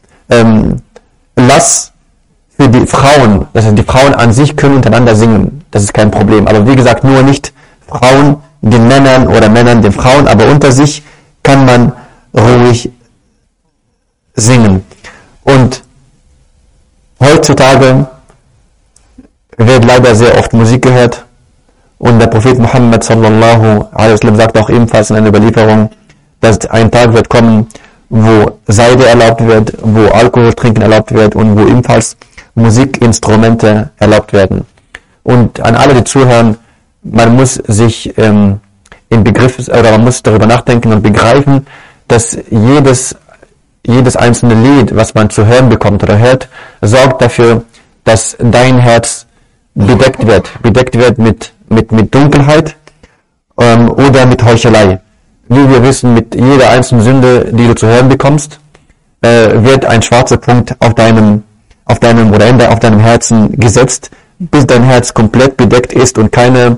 lass für die Frauen, also die Frauen an sich können untereinander singen, das ist kein Problem, aber wie gesagt, nur nicht Frauen den Männern oder Männern den Frauen, aber unter sich kann man ruhig singen. Und heutzutage wird leider sehr oft Musik gehört und der Prophet Muhammad sallallahu alaihi wasallam sagt auch ebenfalls in einer Überlieferung, dass ein Tag wird kommen, wo Seide erlaubt wird, wo Alkohol trinken erlaubt wird und wo ebenfalls Musikinstrumente erlaubt werden. Und an alle, die zuhören, man muss sich man muss darüber nachdenken und begreifen, dass jedes einzelne Lied, was man zu hören bekommt oder hört, sorgt dafür, dass dein Herz bedeckt wird mit Dunkelheit oder mit Heuchelei. Wie wir wissen, mit jeder einzelnen Sünde, die du zu hören bekommst, wird ein schwarzer Punkt auf deinem Herzen gesetzt, bis dein Herz komplett bedeckt ist und keine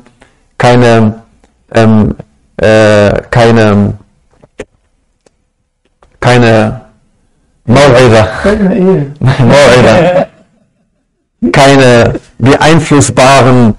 Mau'ida, keine beeinflussbaren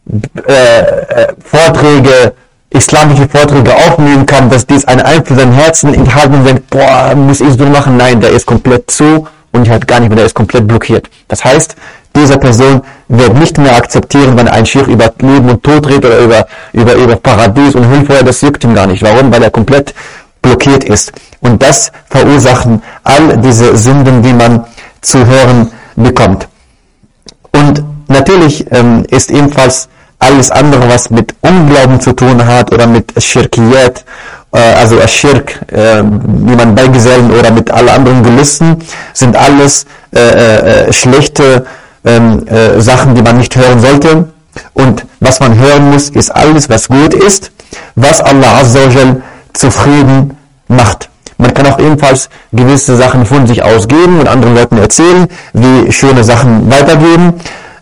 Vorträge, islamische Vorträge aufnehmen kann, dass dies einen Einfluss im Herzen enthalten und denkt, boah, muss ich so machen? Nein, der ist komplett zu und hat gar nicht mehr, der ist komplett blockiert. Das heißt, diese Person wird nicht mehr akzeptieren, wenn ein Sheikh über Leben und Tod redet oder über Paradies und Himmelfeuer, das juckt ihm gar nicht. Warum? Weil er komplett blockiert ist. Und das verursachen all diese Sünden, die man zu hören bekommt. Und natürlich ist ebenfalls alles andere, was mit Unglauben zu tun hat oder mit Schirkiyat, also Schirk, wie man beigesellen oder mit allen anderen Gelüsten, sind alles schlechte Sachen, die man nicht hören sollte. Und was man hören muss, ist alles, was gut ist, was Allah Azza wa Jal zufrieden macht. Man kann auch ebenfalls gewisse Sachen von sich ausgeben und anderen Leuten erzählen, wie schöne Sachen weitergeben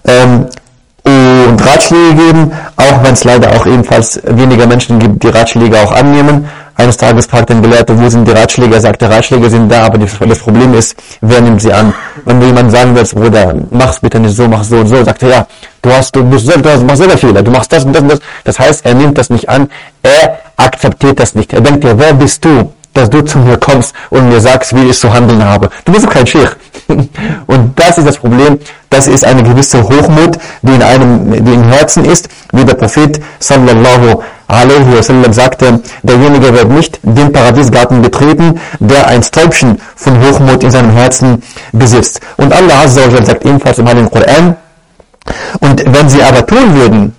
und Ratschläge geben, auch wenn es leider auch ebenfalls weniger Menschen gibt, die Ratschläge auch annehmen. Eines Tages fragt ein Gelehrter, wo sind die Ratschläge? Er sagt, die Ratschläge sind da, aber das Problem ist, wer nimmt sie an? Wenn du jemandem sagen willst, Bruder, mach's bitte nicht so, mach so und so, sagt er, ja, du machst selber Fehler, du machst das und das und das. Das heißt, er nimmt das nicht an, er akzeptiert das nicht. Er denkt dir, wer bist du, dass du zu mir kommst und mir sagst, wie ich zu handeln habe? Du bist doch kein Sheikh. Und das ist das Problem, das ist eine gewisse Hochmut, die im Herzen ist, wie der Prophet sallallahu alaihi wasallam sagte, derjenige wird nicht den Paradiesgarten betreten, der ein Stäubchen von Hochmut in seinem Herzen besitzt. Und Allah Azza wa Jalla sagt ebenfalls im Heiligen Koran, und wenn sie aber tun würden,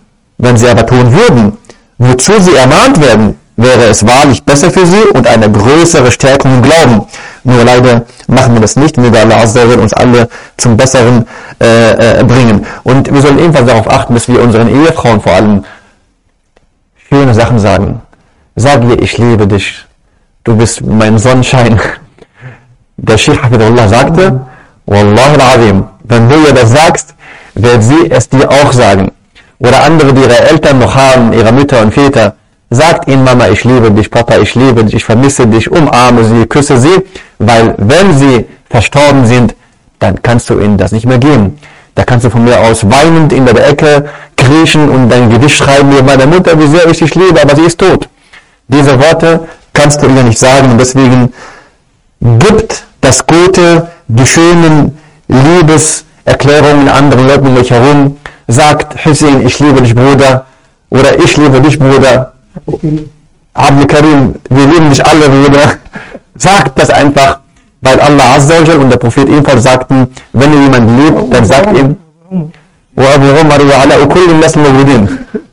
wozu sie ermahnt werden, wäre es wahrlich besser für sie und eine größere Stärkung im Glauben. Nur leider machen wir das nicht, möge Allah Azza wa Jalla uns alle zum Besseren bringen. Und wir sollen ebenfalls darauf achten, dass wir unseren Ehefrauen vor allem schöne Sachen sagen. Sag ihr, ich liebe dich, du bist mein Sonnenschein. Der Sheikh Hafidullah sagte, Wallahi al-Azim, wenn du ihr das sagst, wird sie es dir auch sagen. Oder andere, die ihre Eltern noch haben, ihre Mütter und Väter, sagt ihnen, Mama, ich liebe dich, Papa, ich liebe dich, ich vermisse dich, umarme sie, küsse sie, weil wenn sie verstorben sind, dann kannst du ihnen das nicht mehr geben. Da kannst du von mir aus weinend in der Ecke kriechen und dein Gedicht schreiben, mir meiner Mutter, wie sehr ich dich liebe, aber sie ist tot. Diese Worte kannst du ihr nicht sagen und deswegen gibt das Gute, die schönen Liebeserklärungen anderen Leuten um euch herum, sagt Hussein, ich liebe dich, Bruder, oder ich liebe dich, Bruder, Abdul Karim, wir lieben dich alle, Bruder. Sagt das einfach, weil Allah Azza wa Jal und der Prophet ebenfalls sagten, wenn ihr jemanden liebt, dann sagt ihm, وأبو عمر وعلى كل الناس موجودين.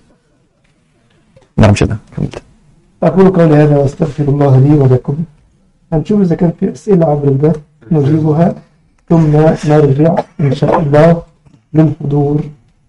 نعم شدا. أقول قولي هذا وأستغفر الله لي ولكم. هنشوف إذا كان في أسئلة عبر البث نجيبها ثم نرجع إن شاء الله للحضور.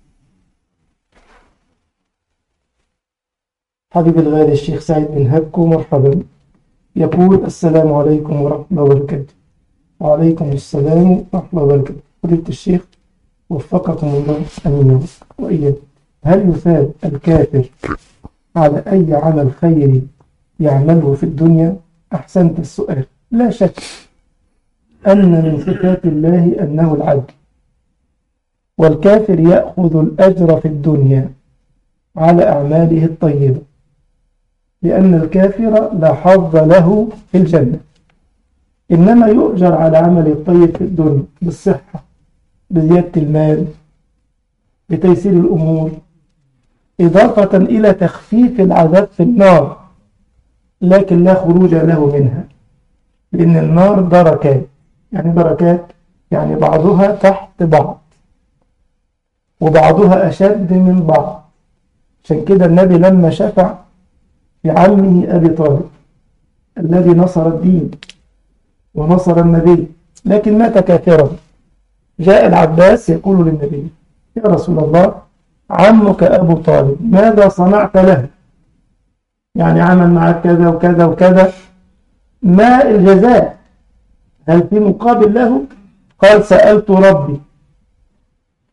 حبيبي الغالي الشيخ سعيد بن هبكو مرحبا. يقول السلام عليكم ورحمة الله وبركاته. وعليكم السلام ورحمة الله وبركاته. فضيلة الشيخ وفقكم الله أمين وإياكم. هل يثاب الكافر على أي عمل خيري يعمله في الدنيا؟ أحسنت السؤال. لا شك أن من صفات الله أنه العدل، والكافر يأخذ الأجر في الدنيا على أعماله الطيبة، لأن الكافر لا حظ له في الجنة، إنما يؤجر على عمله الطيب في الدنيا بالصحة، بزيادة المال، بتيسير الأمور، إضافة إلى تخفيف العذاب في النار، لكن لا خروج له منها، لأن النار دركات، يعني بعضها تحت بعض وبعضها أشد من بعض. عشان كده النبي لما شفع في عمه أبي طالب الذي نصر الدين ونصر النبي لكن مات كافرا، جاء العباس يقول للنبي يا رسول الله عمك أبو طالب ماذا صنعت له؟ يعني عمل معك كذا وكذا وكذا، ما الجزاء؟ هل في مقابل له؟ قال سألت ربي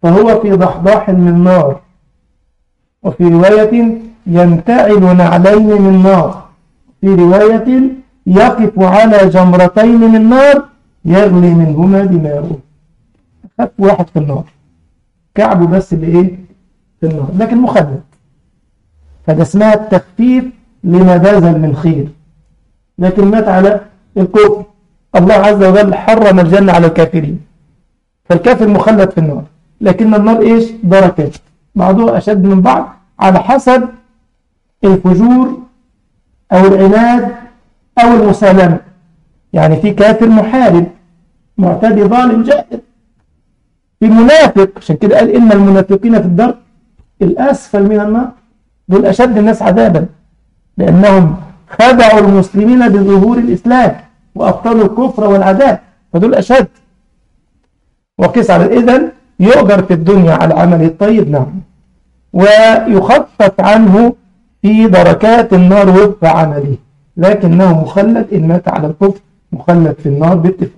فهو في ضحضاح من نار. وفي رواية ينتعل نعلين من نار. في رواية يقف على جمرتين من نار يغلي منهما دماغه. خف واحد في النار، كعبه بس اللي ايه في النار، لكن مخلد. فده اسمها التخفيف لما بذل من خير، لكن مات على الكفر. الله عز وجل حرم الجنة على الكافرين، فالكافر مخلد في النار، لكن النار ايش؟ دركات، بعضها أشد من بعض على حسب الفجور أو العناد أو المسالمة. يعني في كافر محارب معتدي ظالم جائر، في منافق، عشان كده قال إن المنافقين في الدرك الأسفل من النار، دول أشد الناس عذابا، لأنهم خدعوا المسلمين بظهور الإسلام وأبطلوا الكفر والعذاب، فدول أشد. وقس على إذن يؤجر في الدنيا على عمله الطيب، نعم، ويخفف عنه في دركات النار وفق عمله، لكنه مخلد إن مات على الكفر، مخلد في النار باتفاق.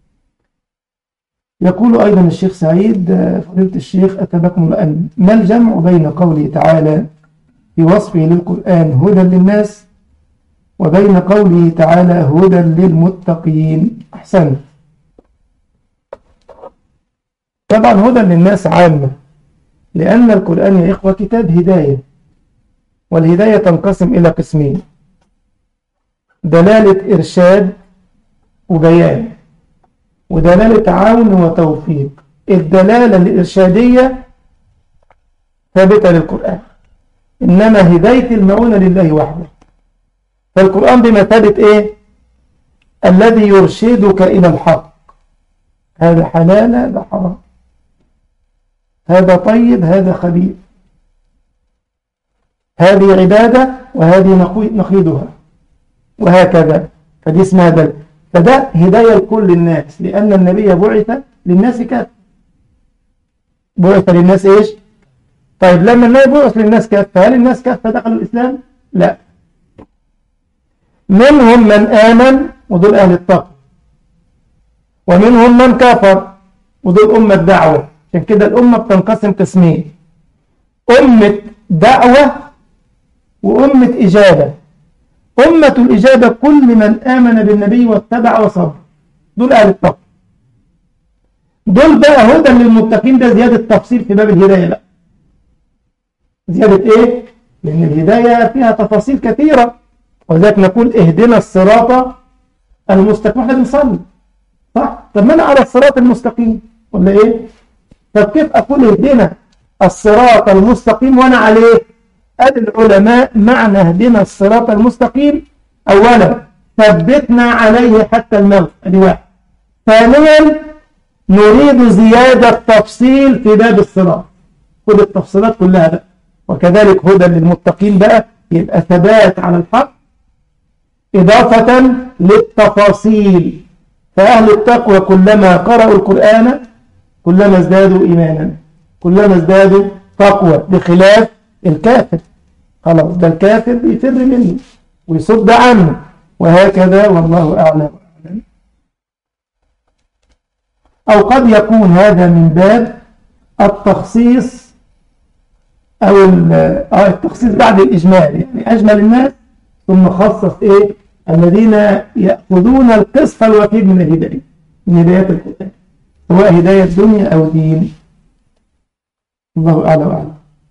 يقول أيضا الشيخ سعيد فضيلة الشيخ أتبكم الله، ما الجمع بين قوله تعالى في وصفه للقرآن هدى للناس وبين قوله تعالى هدى للمتقين؟ أحسنت. طبعا هدى للناس عامة، لأن القرآن يا إخوة كتاب هداية، والهداية تنقسم إلى قسمين: دلالة إرشاد وبيان، ودلالة عون وتوفيق. الدلالة الإرشادية ثابتة للقرآن، إنما هداية المعونة لله وحده. فالقرآن بمثابة إيه؟ الذي يرشدك إلى الحق، هذا حلال هذا حرام، هذا طيب هذا خبيث، هذه عبادة وهذه نقيضها، وهكذا. فدي اسمها دلالة. فده هداية لكل الناس، لأن النبي بعث للناس كافة. بعث للناس إيش؟ طيب لما النبي بعث للناس كافة، هل الناس كافة دخلوا الإسلام؟ لا، منهم من آمن ودول أهل التقوى، ومنهم من كفر ودول أمة دعوة. عشان كده الأمة بتنقسم قسمين: أمة دعوة وأمة إجابة. أمة الإجابة كل من آمن بالنبي واتبع وصبر، دول أهل التقوى. دول بقى هدى للمتقين، ده زيادة تفصيل في باب الهداية بقى. زيادة إيه؟ لأن الهداية فيها تفاصيل كثيرة، ولذلك نقول اهدنا الصراط المستقيم. احنا بنصلي صح؟ طب ما أنا على الصراط المستقيم ولا إيه؟ طب كيف أقول اهدنا الصراط المستقيم وأنا عليه؟ قال العلماء معنى اهدنا الصراط المستقيم: أولا ثبتنا عليه حتى الموت، ادي واحد. ثانيا نريد زيادة تفصيل في باب الصراط، كل التفصيلات كلها بقى. وكذلك هدى للمتقين بقى، يبقى ثبات على الحق إضافة للتفاصيل. فأهل التقوى كلما قرأوا القرآن كلما ازدادوا إيمانا، كلما ازدادوا تقوى، بخلاف الكافر. خلاص ده الكافر بيفر منه ويصد عنه، وهكذا، والله أعلم. أو قد يكون هذا من باب التخصيص، أو التخصيص بعد الإجمال، يعني أجمل الناس ثم خصص إيه؟ الذين يأخذون القسط الوفيد من الهداية، من هدايات القرآن، سواء هداية دنيا أو دين. الله أعلى وأعلم.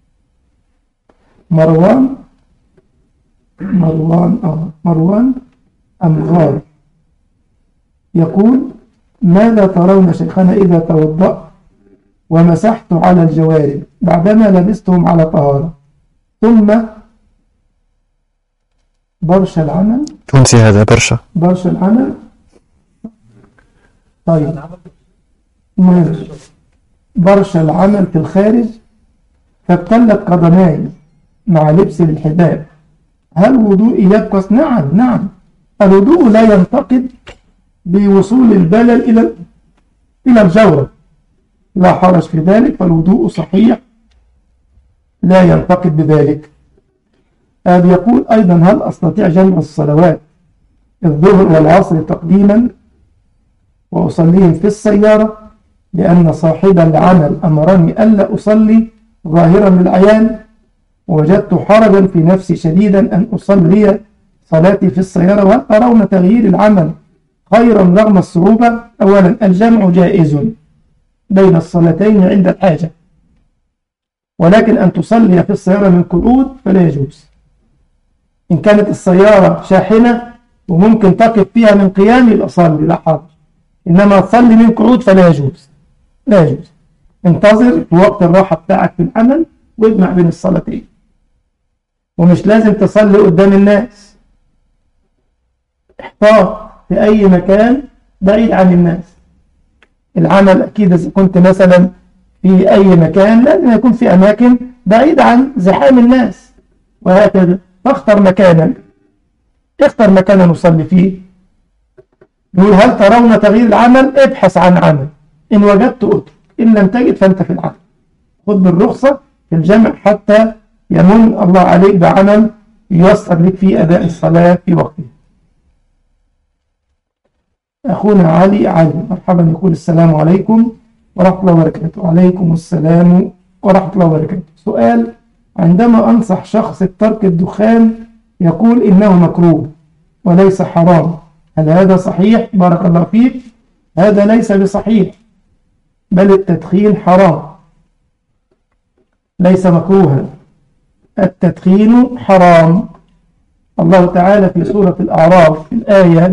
مروان أمغار يقول: ماذا ترون شيخنا إذا توضأت ومسحت على الجوارب بعدما لبستهم على طهارة ثم برش العمل؟ تونسي هذا برش العمل. طيب ماشي. برش العمل في الخارج فابتلت قدماي مع لبس الحذاء، هل وضوئي ينقص؟ نعم، الوضوء لا ينتقد بوصول البلل إلى الجورب، لا حرج في ذلك، فالوضوء صحيح لا ينتقد بذلك. يقول أيضا: هل أستطيع جمع الصلوات الظهر والعصر تقديما وأصليهم في السيارة؟ لأن صاحب العمل أمرني ألا أصلي ظاهرا للعيان، ووجدت حرجا في نفسي شديدا أن أصلي صلاتي في السيارة. وهل ترون تغيير العمل خيرا رغم الصعوبة؟ أولا، الجمع جائز بين الصلاتين عند الحاجة، ولكن أن تصلي في السيارة من قعود فلا يجوز. إن كانت السيارة شاحنة وممكن تقف فيها من قيام يبقى صلي لا حرج، إنما تصلي من قعود فلا يجوز، لا يجوز. انتظر في وقت الراحة بتاعك في العمل واجمع بين الصلاتين، ومش لازم تصلي قدام الناس. احتاط في أي مكان بعيد عن الناس. العمل أكيد إذا كنت مثلا في أي مكان لازم يكون في أماكن بعيدة عن زحام الناس، وهكذا. فاختر مكانا، اختر مكانا نصلي فيه. يقول هل ترون تغيير العمل؟ ابحث عن عمل، إن وجدت اترك، إن لم تجد فأنت في العمل. خذ بالرخصة في الجمع حتى يمن الله عليك بعمل ييسر لك في أداء الصلاة في وقتها. أخونا علي مرحبا، يقول السلام عليكم ورحمة الله وبركاته. وعليكم السلام ورحمة الله وبركاته. سؤال: عندما أنصح شخص بترك الدخان يقول إنه مكروه وليس حرام، هل هذا صحيح؟ بارك الله فيك. هذا ليس بصحيح، بل التدخين حرام ليس مكروها. التدخين حرام. الله تعالى في سورة الأعراف في الآية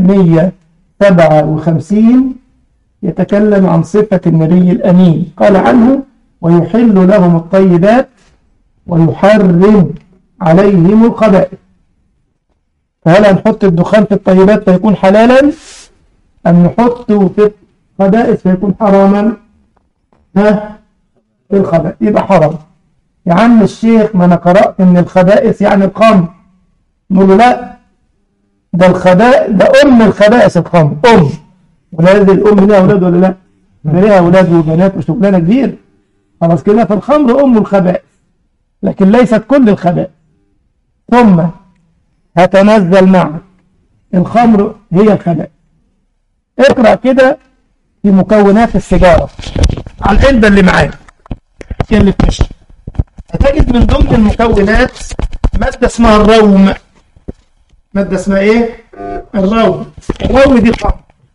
157 يتكلم عن صفة النبي الأمين، قال عنه: ويحل لهم الطيبات ويحرم عليهم الخبائث. فهل هنحط الدخان في الطيبات فيكون حلالا، أم نحطه في الخبائث فيكون حراما؟ في الخبائث يبقى حرام. يا عم الشيخ، ما أنا قرأت إن الخبائث يعني الخمر. نقول له لا، ده الخبائث ده أم الخبائث الخمر، أم. ولاد الأم ليها أولاد ولا لا؟ ليها أولاد وبنات وشغلانة كبير. خلاص كده، فالخمر أم الخبائث، لكن ليست كل الخبائث. ثم هتنزل معك الخمر هي الخبائث. اقرأ كده في مكونات السيجارة على العلبة اللي معاك اللي بتشرب، هتجد من ضمن المكونات مادة اسمها الروم. مادة اسمها ايه؟ الروم. الروم دي خمر.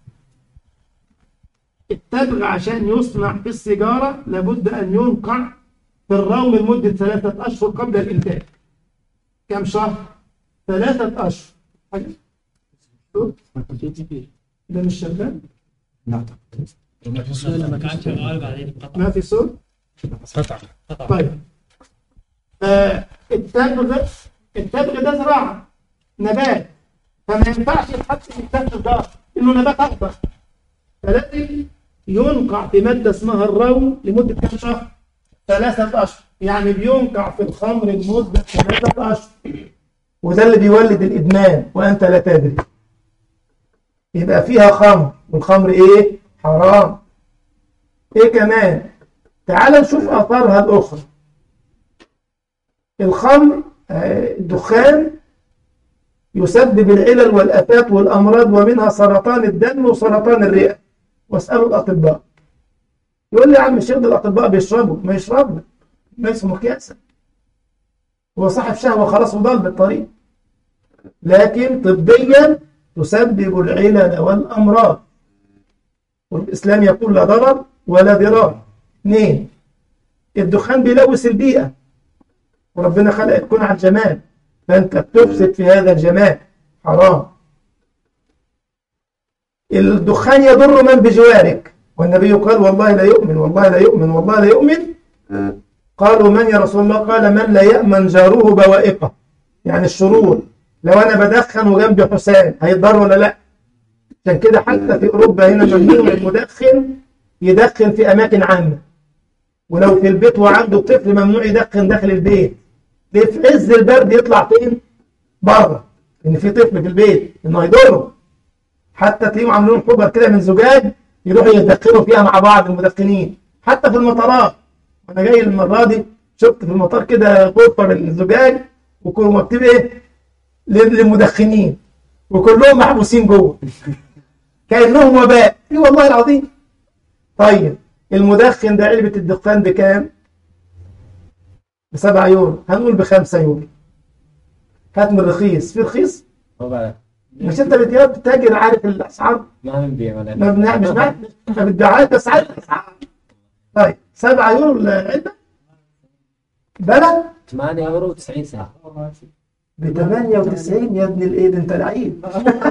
التبغ عشان يصنع في السيجارة لابد أن ينقع في الروم لمدة 3 أشهر قبل الإنتاج. كم شهر؟ 3 أشهر. ده مش شغال؟ لا ما في صوت. لما كان شغال بعدين قطع. ما في صوت؟ قطع. طيب. التبغ ده زراعة، نبات، فما ينفعش يتحط في التبغ ده إنه نبات أخضر، فلازم ينقع في مادة اسمها الروم لمدة كم شهر؟ 3 أشهر. يعني بينقع في الخمر لمدة 3 أشهر، وده اللي بيولد الإدمان وأنت لا تدري. يبقى فيها خمر، والخمر إيه؟ حرام. إيه كمان؟ تعال نشوف آثارها الأخرى. الخمر الدخان يسبب العلل والآفات والأمراض، ومنها سرطان الدم وسرطان الرئة. واسألوا الأطباء. يقول لي يا عم الشيخ ده الأطباء بيشربوا. ما يشربوا، ما اسمه كاسة، هو صاحب شهوة خلاص وضل بالطريق، لكن طبيا تسبب العلل والأمراض، والإسلام يقول لا ضرر ولا ضرار. 2، الدخان بيلوث البيئة، وربنا خلق الكون على الجمال، فأنت بتفسد في هذا الجمال، حرام. الدخان يضر من بجوارك، والنبي قال والله لا يؤمن، والله لا يؤمن، والله لا يؤمن. قالوا من يا رسول الله؟ قال من لا يأمن جاره بوائقه، يعني الشرور. لو أنا بدخن وجنبي حسان هيضر ولا لا؟ عشان كده حتى في أوروبا هنا ممنوع المدخن يدخن في أماكن عامة، ولو في البيت وعنده طفل ممنوع يدخن داخل البيت. ليه؟ في عز البرد يطلع فين؟ بره، إن في طفل في البيت إنه هيضره. حتى تلاقيهم عاملين حجر كده من زجاج يروحوا يدخنوا فيها مع بعض المدخنين، حتى في المطارات. وانا جاي المره دي شفت في المطار كده غرفه من الزجاج وكانوا مكتوب ايه؟ للمدخنين، وكلهم محبوسين جوه كانهم وباء. اي والله العظيم. طيب المدخن ده علبة الدخان بكام؟ ب7 يورو، هنقول ب5 يورو. هات من الرخيص، في رخيص؟ مش انت بتتاجر عارف الاسعار؟ ما بنبيع ولا ما بنع مش معاك، ما بتبيعهاش بس عارف الاسعار. طيب 7 يورو العلبة؟ بلد 8 يورو 90 سنت. ب 98 يا ابن الايه ده انت لعيب.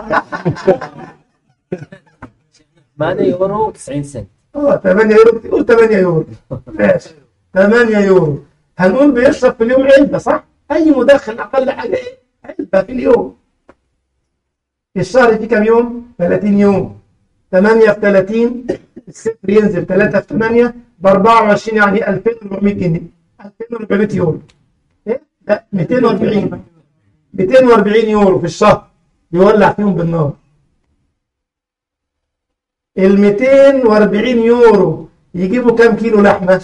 8 يورو 90 سنت. 8 يورو، قول 8 يورو ماشي. 8 يورو هنقول بيشرب في اليوم علبة صح؟ أي مدخن أقل حاجة إيه؟ علبة في اليوم. الشهر فيه كام يوم؟ 30 يوم. 8 في 30 الصفر ينزل 3 في 8 ب 24 يعني 2400 جنيه. 2400 يورو. إيه؟ لا 240. 240 يورو في الشهر بيولع فيهم بالنار. ال 240 يورو يجيبوا كام كيلو لحمة؟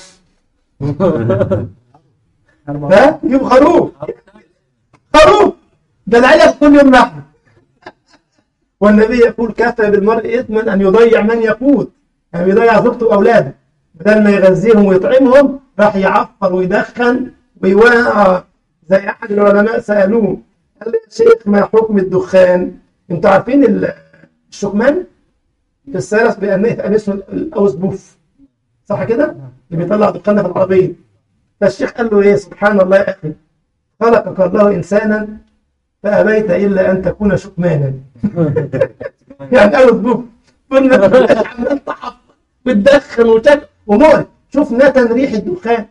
ها؟ يجيبوا خروف. خروف ده العيال كل يوم لحمة. والنبي يقول كفى بالمرء إثما أن يضيع من يقود، يعني يضيع زوجته وأولاده، بدل ما يغذيهم ويطعمهم راح يعفر ويدخن ويوقع. زي أحد العلماء سألوه قال لي يا شيخ ما حكم الدخان؟ انتوا عارفين الشكمان في السيارة بأنه اسمه الأوسبوف صح كده؟ اللي بيطلع دخاننا في العربية. فالشيخ قال له ايه سبحان الله يا أخي خلقك الله إنسانا فأبيت إلا أن تكون شكمانا. يعني أوسبوف كنا عمال تحفظ بتدخن وشك ومول. شوف نتن ريح الدخان.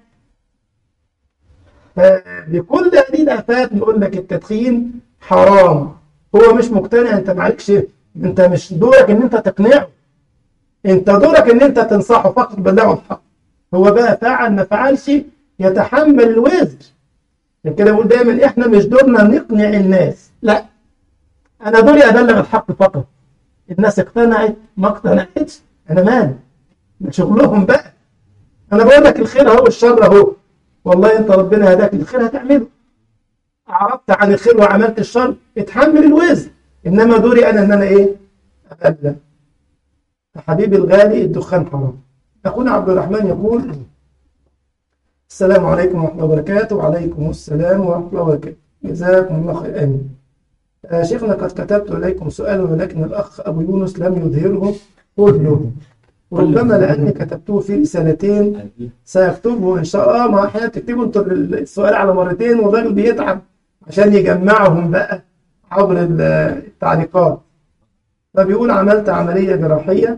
فبكل هذه الآفات نقول لك التدخين حرام. هو مش مقتنع، انت معلكش، انت مش دورك ان انت تقنعه، انت دورك ان انت تنصحه فقط بلغه الحق. هو بقى فعل ما فعلش يتحمل الوزر. عشان كده بقول دايما احنا مش دورنا نقنع الناس، لا انا دوري ابلغ الحق فقط. الناس اقتنعت ما اقتنعتش انا مالي، من شغلهم بقى. انا بقول لك الخير اهو والشر اهو، والله انت ربنا هداك للخير هتعمله، اعرضت عن الخير وعملت الشر اتحمل الوزر. انما دوري انا ان انا ايه ابلغ. حبيبي الغالي الدخان حرام. اخونا عبد الرحمن يقول السلام عليكم ورحمه الله وبركاته. وعليكم السلام ورحمه الله وبركاته. جزاكم الله خير. امين. شيخنا قد كتبت اليكم سؤال ولكن الاخ ابو يونس لم يظهره كله، وربما لاني كتبته في رسالتين سيكتبه ان شاء الله. ما احيانا تكتبوا انتوا السؤال على مرتين والراجل بيتعب عشان يجمعهم بقى عبر التعليقات. فبيقول عملت عملية جراحية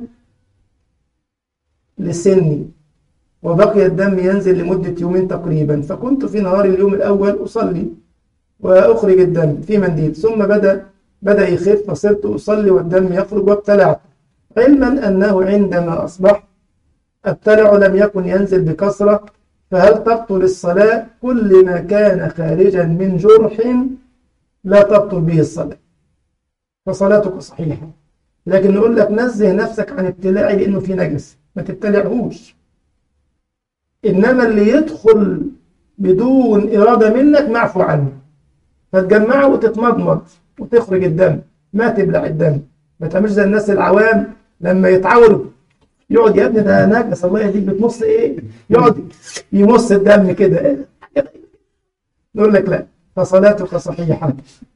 لسني وبقي الدم ينزل لمدة يومين تقريبا، فكنت في نهار اليوم الأول أصلي وأخرج الدم في منديل، ثم بدأ يخف فصرت أصلي والدم يخرج وابتلعت، علما أنه عندما أصبح ابتلع لم يكن ينزل بكثرة. فهل تبطل الصلاة؟ كل ما كان خارجا من جرح لا تبطل به الصلاة، فصلاتك صحيحة. لكن نقول لك نزه نفسك عن ابتلاعي لأنه في نجس، ما تبتلعهوش. إنما اللي يدخل بدون إرادة منك معفو عنه، فتجمعه وتتمضمض وتخرج الدم، ما تبلع الدم. ما تعملش زي الناس العوام لما يتعوروا يقعد يا ابني ده نجس الله يهديك بتمص ايه، يقعد يمص الدم كده. نقول لك لا، فصلاتك صحيحة.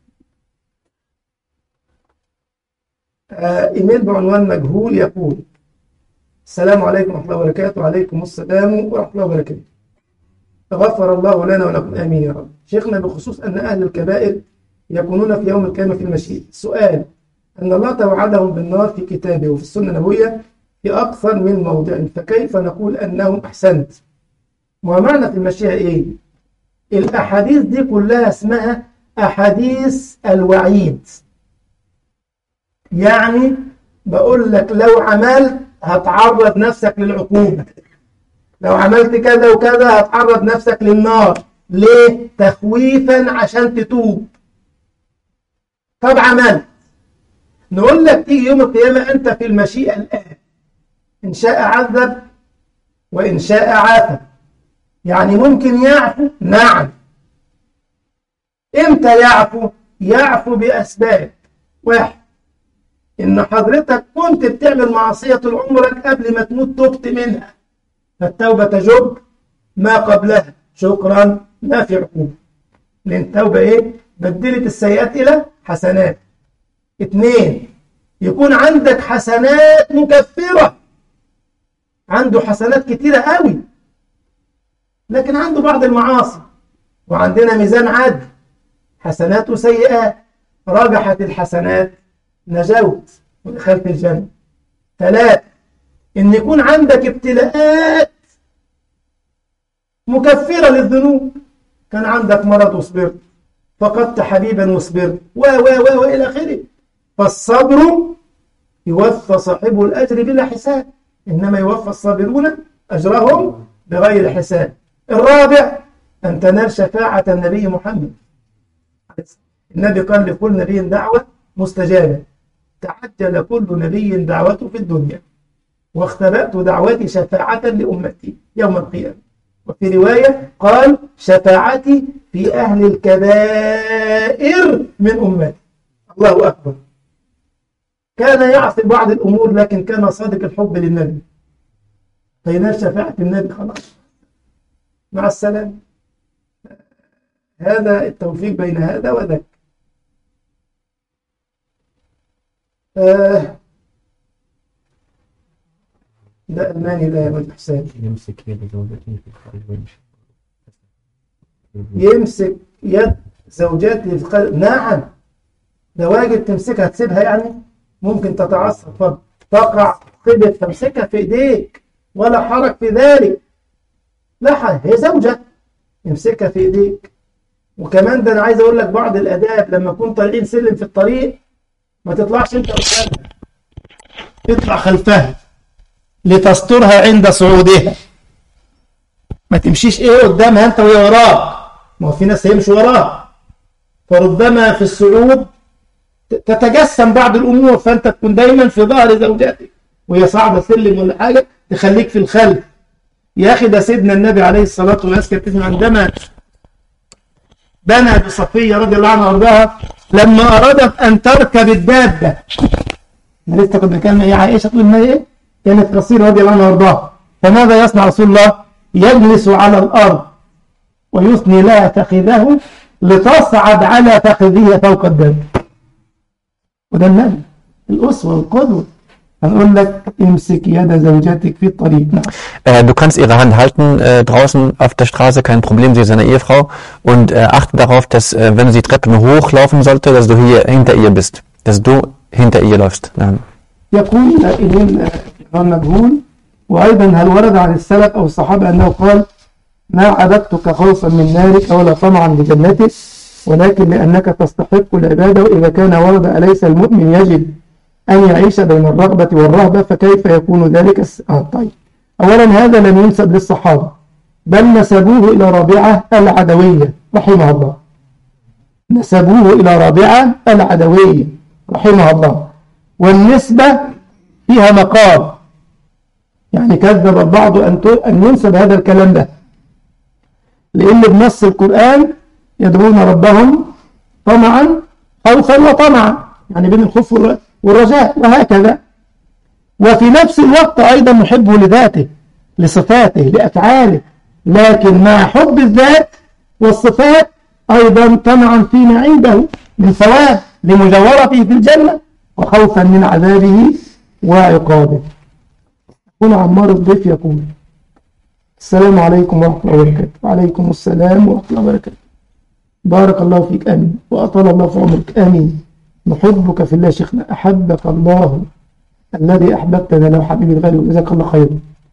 إيميل بعنوان مجهول يقول السلام عليكم ورحمة الله وبركاته. وعليكم السلام ورحمة الله وبركاته. غفر الله لنا ولكم آمين يا رب. شيخنا بخصوص أن أهل الكبائر يكونون في يوم القيامة في المشيئة، السؤال أن الله توعدهم بالنار في كتابه وفي السنة النبوية في أكثر من موضع، فكيف نقول أنهم أحسنت؟ ومعنى في المشيئة إيه؟ الأحاديث دي كلها اسمها أحاديث الوعيد. يعني بقول لك لو عملت هتعرض نفسك للعقوبة، لو عملت كذا وكذا هتعرض نفسك للنار. ليه؟ تخويفا عشان تتوب. طب عملت، نقول لك تيجي يوم القيامة أنت في المشيئة الآن، إن شاء عذب وإن شاء عافى. يعني ممكن يعفو، نعم. إمتى يعفو؟ يعفو بأسباب. واحد، إن حضرتك كنت بتعمل معصية طول عمرك قبل ما تموت تبت منها فالتوبة تجب ما قبلها. شكرا، ما في عقوبة، لأن التوبة إيه؟ بدلت السيئات إلى حسنات. 2، يكون عندك حسنات مكفرة، عنده حسنات كتيرة قوي لكن عنده بعض المعاصي، وعندنا ميزان عدل، حسنات وسيئات، رجحت الحسنات نجوت ودخلت الجنة. 3، إن يكون عندك ابتلاءات مكفرة للذنوب، كان عندك مرض وصبرت، فقدت حبيبا وصبرت وإلى آخره. فالصبر يوفى صاحبه الأجر بلا حساب، إنما يوفى الصابرون أجرهم بغير حساب. 4، أن تنال شفاعة النبي محمد. النبي قال لكل نبي دعوة مستجابة، تعجل كل نبي دعوته في الدنيا، واختبأت دعوتي شفاعة لأمتي يوم القيامة. وفي رواية قال شفاعتي في أهل الكبائر من أمتي. الله أكبر. كان يعصي بعض الأمور لكن كان صادق الحب للنبي، فينال شفاعة النبي خلاص مع السلامة. هذا التوفيق بين هذا وذاك. ده ألماني ده يا ولد حسين. يمسك يد زوجاته في القلب. نعم، ده واجب تمسكها، تسيبها يعني ممكن تتعصب فتقع قبل، تمسكها في ايديك ولا حرج في ذلك. لا حرج، هي زوجة، امسكها في ايديك. وكمان ده انا عايز اقول لك بعض الاداب، لما نكون طالعين سلم في الطريق ما تطلعش انت قدامها، اطلع خلفها لتسترها عند صعودها. ما تمشيش ايه قدامها انت وهي وراك، ما هو في ناس هيمشوا وراك، فربما في الصعود تتجسم بعض الامور، فانت تكون دايما في ظهر زوجاتك وهي صاعده سلم ولا حاجه، تخليك في الخلف. يا اخي ده سيدنا النبي عليه الصلاه والسلام عندما بنى بصفيه رضي الله عنها وارضاها، لما ارادت ان تركب الدابه، انا لسه كنت بتكلم ايه، عائشه تقول انها ايه كانت قصيره رضي الله عنها وارضاها، فماذا يصنع رسول الله؟ يجلس على الارض ويثني لها فخذه لتصعد على فخذه فوق الدابه. وده النبي الاسوه والقدوه. هنقول لك امسك يد زوجتك في الطريق. Du kannst ihre Hand halten draußen auf der Straße, kein Problem, sie ist eine Ehefrau, und achte darauf, dass wenn sie Treppen hochlaufen sollte, dass du hier hinter ihr bist, dass du hinter ihr läufst. يقول إلينا المجهول. وأيضا هل ورد عن السلف أو الصحابة أنه قال ما عبدتك خوفا من نارك ولا طمعا بجنتك ولكن لأنك تستحق العبادة، وإذا كان ورد أليس المؤمن يجب أن يعيش بين الرغبة والرهبة، فكيف يكون ذلك؟ طيب، أولا هذا لم ينسب للصحابة، بل نسبوه إلى رابعة العدوية رحمه الله، نسبوه إلى رابعة العدوية رحمه الله، والنسبة فيها مقال، يعني كذب البعض أن ينسب هذا الكلام ده، لأن بنص القرآن يدعون ربهم طمعا خوفا وطمعا، يعني بين الخوف والرجاء وهكذا. وفي نفس الوقت أيضا نحبه لذاته لصفاته لأفعاله، لكن مع حب الذات والصفات أيضا طمعا فيما عنده من ثواب لمجاورته في الجنة وخوفا من عذابه وعقابه. هنا عمار الضيف يقول السلام عليكم ورحمة الله وبركاته. وعليكم السلام ورحمة الله وبركاته. بارك الله فيك، آمين، وأطال الله في عمرك، آمين. نحبك في الله شيخنا، أحبك الله الذي أحببتنا له حبيبي الغالي، وجزاك الله خير.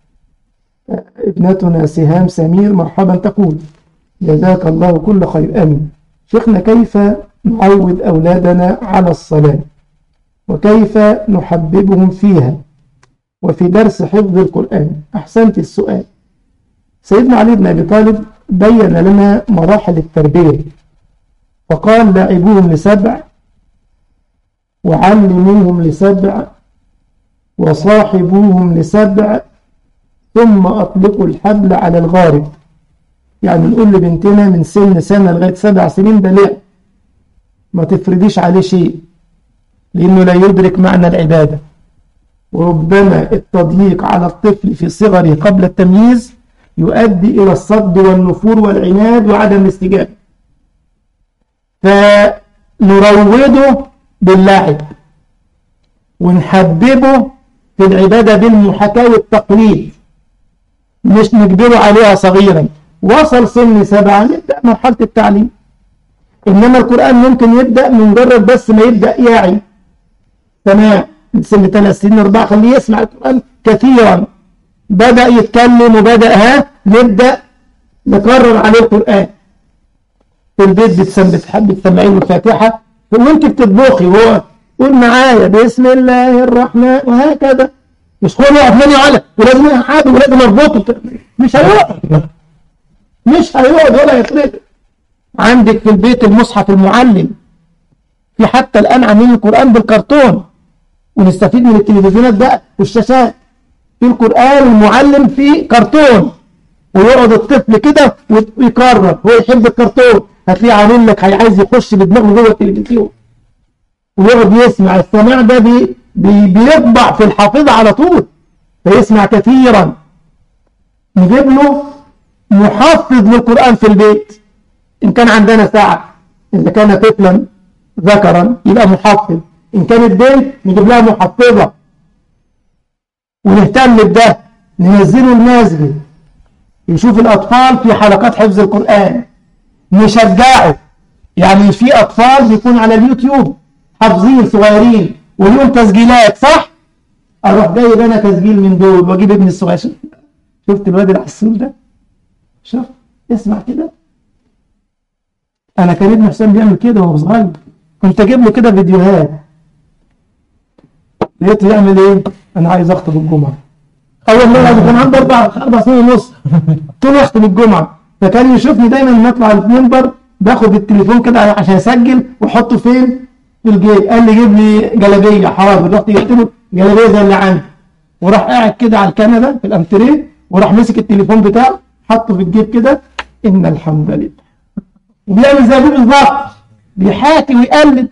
ابنتنا سهام سمير مرحبا تقول جزاك الله كل خير، آمين. شيخنا كيف نعود أولادنا على الصلاة وكيف نحببهم فيها وفي درس حفظ القرآن؟ أحسنت السؤال. سيدنا علي بن أبي طالب بين لنا مراحل التربية، فقال لاعبوهم ل7 وعلموهم ل7 وصاحبوهم ل7 ثم أطلقوا الحبل على الغارب. يعني نقول لبنتنا من سنة لغاية 7 سنين ده لعب، ما تفرضيش عليه شيء لأنه لا يدرك معنى العبادة وربما التضييق على الطفل في صغره قبل التمييز يؤدي إلى الصد والنفور والعناد وعدم الاستجابة، فنروضه باللعب ونحببه في العبادة بالمحاكاة والتقليد، مش نجبره عليها صغيرا. وصل سن 7 نبدأ مرحلة التعليم. إنما القرآن ممكن يبدأ من مجرد بس ما يبدأ يعي سماع من سن 3 سنين 4، خليه يسمع القرآن كثيرا، بدأ يتكلم وبدأ نبدأ نكرر عليه القرآن في البيت. بتسمعين الفاتحة وانت بتطبخي وهو قول معايا بسم الله الرحمن وهكذا، مش هو يقف مني على ولازم يحابي ولازم اربطه، مش هيقعد ولا يطلق. عندك في البيت المصحف المعلم، في حتى الآن عاملين القرآن بالكرتون، ونستفيد من التلفزيونات بقى والشاشات. في القرآن المعلم في كرتون، ويقعد الطفل كده ويكرر، هو يحب الكرتون، هتلاقيه عامل لك عايز يخش بدماغه جوه التلفزيون ويقعد يسمع. السماع ده بيطبع في الحافظة على طول، فيسمع كثيرا. نجيب له محفظ للقرآن في البيت إن كان عندنا ساعة، إذا كان طفلا ذكرا يبقى محفظ، إن كانت بنت نجيب لها محفظة ونهتم بده. ننزله المسجد يشوف الأطفال في حلقات حفظ القرآن، نشجعه. يعني في أطفال بيكون على اليوتيوب حافظين صغيرين وليهم تسجيلات، صح؟ أروح جايب أنا تسجيل من دول وأجيب ابني الصغير. شفت الواد العسول ده؟ شوف اسمع كده. أنا كان ابن حسين بيعمل كده وهو صغير، كنت أجيب له كده فيديوهات، لقيته يعمل إيه؟ أنا عايز أخطب الجمعة. أول مرة كان عنده 4 سنين ونص، قلت له أخطب الجمعة، فكان يشوفني دايما لما أطلع المنبر باخد التليفون كده عشان أسجل وأحطه فين؟ في الجيب. قال لي جيب لي جلابية حرام، رحت جبت له جلابية زي اللي عندي، وراح قاعد كده على الكنبة في الأنتريه، وراح مسك التليفون بتاعه حطه في الجيب كده، إن الحمد لله، وبيعمل زي أبوه بالظبط، بيحاكي ويقلد.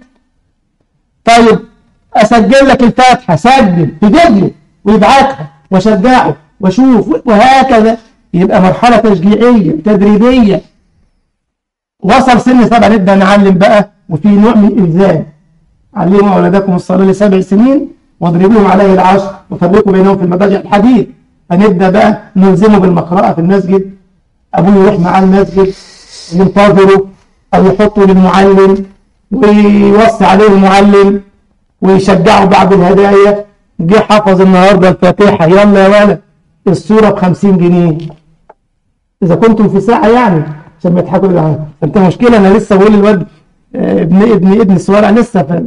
طيب أسجل لك الفاتحة، سجل في فيديو ويبعتها وشجعه وشوف، وهكذا. يبقى مرحلة تشجيعية تدريبية. وصل سن 7 نبدأ نعلم بقى، وفي نوع من الإلزام. علموا أولادكم الصلاة ل7 سنين واضربوهم عليه العشر وفرقوا بينهم في المضاجع الحديث. هنبدأ بقى نلزمه بالمقرأة في المسجد، أبوه يروح معاه المسجد ينتظره أو يحطه للمعلم ويوصي عليه المعلم ويشجعه بعض الهدايا. جه حفظ النهاردة الفاتحة، يلا يا ولد السورة ب50 جنيه، إذا كنتم في ساعة يعني، عشان ما يضحكوا لي. أنت مشكلة أنا لسه بقول الواد ابن الصغير لسه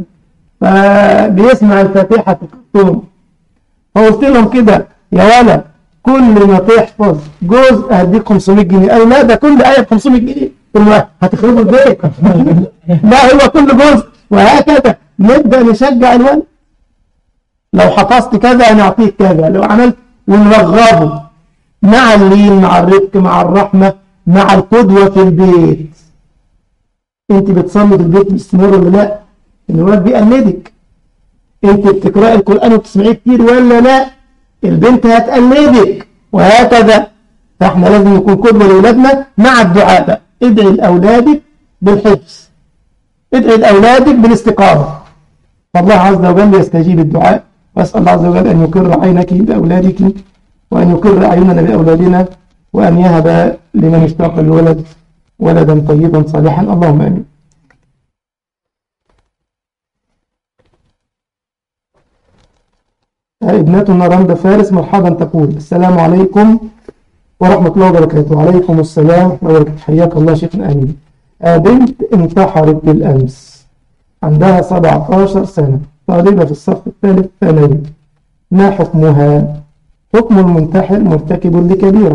فبيسمع الفاتحة في الكرتون. فقلت لهم كده يا ولد كل ما تحفظ جزء هديك 500 جنيه. قالوا لا ده كل آية ب 500 جنيه هتخربوا البيت. لا هو كل جزء، وهكذا نبدأ نشجع الولد. لو حفظت كذا هنعطيك كذا، لو عملت، ونرغبه مع اللين مع الرفق مع الرحمة مع القدوة في البيت. انت بتصلي في البيت باستمرار ولا لا؟ الولد بيقلدك. انت بتقرأي القرآن وبتسمعيه كتير ولا لا؟ البنت هتقلدك، وهكذا. فاحنا لازم نكون قدوة لأولادنا مع الدعاء بقى. ادعي لأولادك بالحفظ، ادعي لأولادك بالاستقامة، فالله عز وجل يستجيب الدعاء. وأسأل الله عز وجل أن يقر عينك بأولادك، وأن يقر أعيننا بأولادنا، وأن يهب لمن اشتاق الولد ولدا طيبا صالحا، اللهم آمين. ابنتنا رندا فارس مرحبا، تقول السلام عليكم ورحمة الله وبركاته. وعليكم السلام ورحمة الله وبركاته، حياك الله شيخنا آمين. بنت انتحرت بالأمس، عندها 17 سنة، طالبة في الصف الثالث ثانوي، ما حكمها؟ حكم المنتحر مرتكب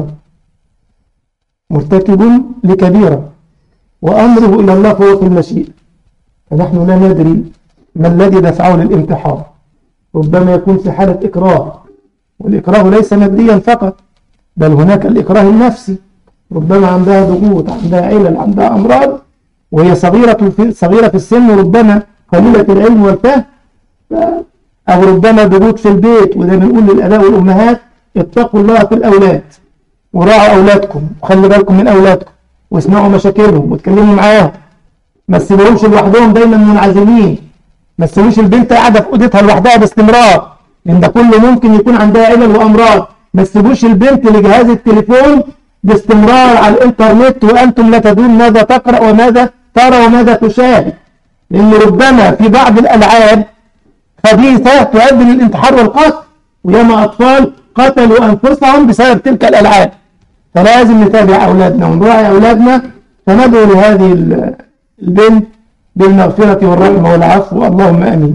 لكبيرة وأمره إلى الله فهو في المشيئة، فنحن لا ندري ما الذي دفعه للانتحار. ربما يكون في حالة إكراه، والإكراه ليس ماديا فقط، بل هناك الإكراه النفسي. ربما عندها ضغوط، عندها علل، عندها أمراض، وهي صغيرة في السن، وربما قليلة العلم والفهم. أو ربما ضغوط في البيت، وده بنقول للآباء والأمهات اتقوا الله في الأولاد وراعوا أولادكم وخلوا بالكم من أولادكم واسمعوا مشاكلهم واتكلموا معاهم، ما تسيبوهمش لوحدهم دايما منعزلين، ما تسيبوش البنت قاعدة في أوضتها لوحدها باستمرار، لأن ده كله ممكن يكون عندها علل وأمراض. ما تسيبوش البنت لجهاز التليفون باستمرار على الإنترنت وأنتم لا تدرون ماذا تقرأ وماذا ترى وماذا تشاهد، لأن ربما في بعض الألعاب خبيثة تؤدي للانتحار والقتل، وياما أطفال قتلوا أنفسهم بسبب تلك الألعاب. فلازم نتابع أولادنا ونراعي أولادنا، فندعو لهذه البنت بالمغفرة والرحمة والعفو، اللهم آمين.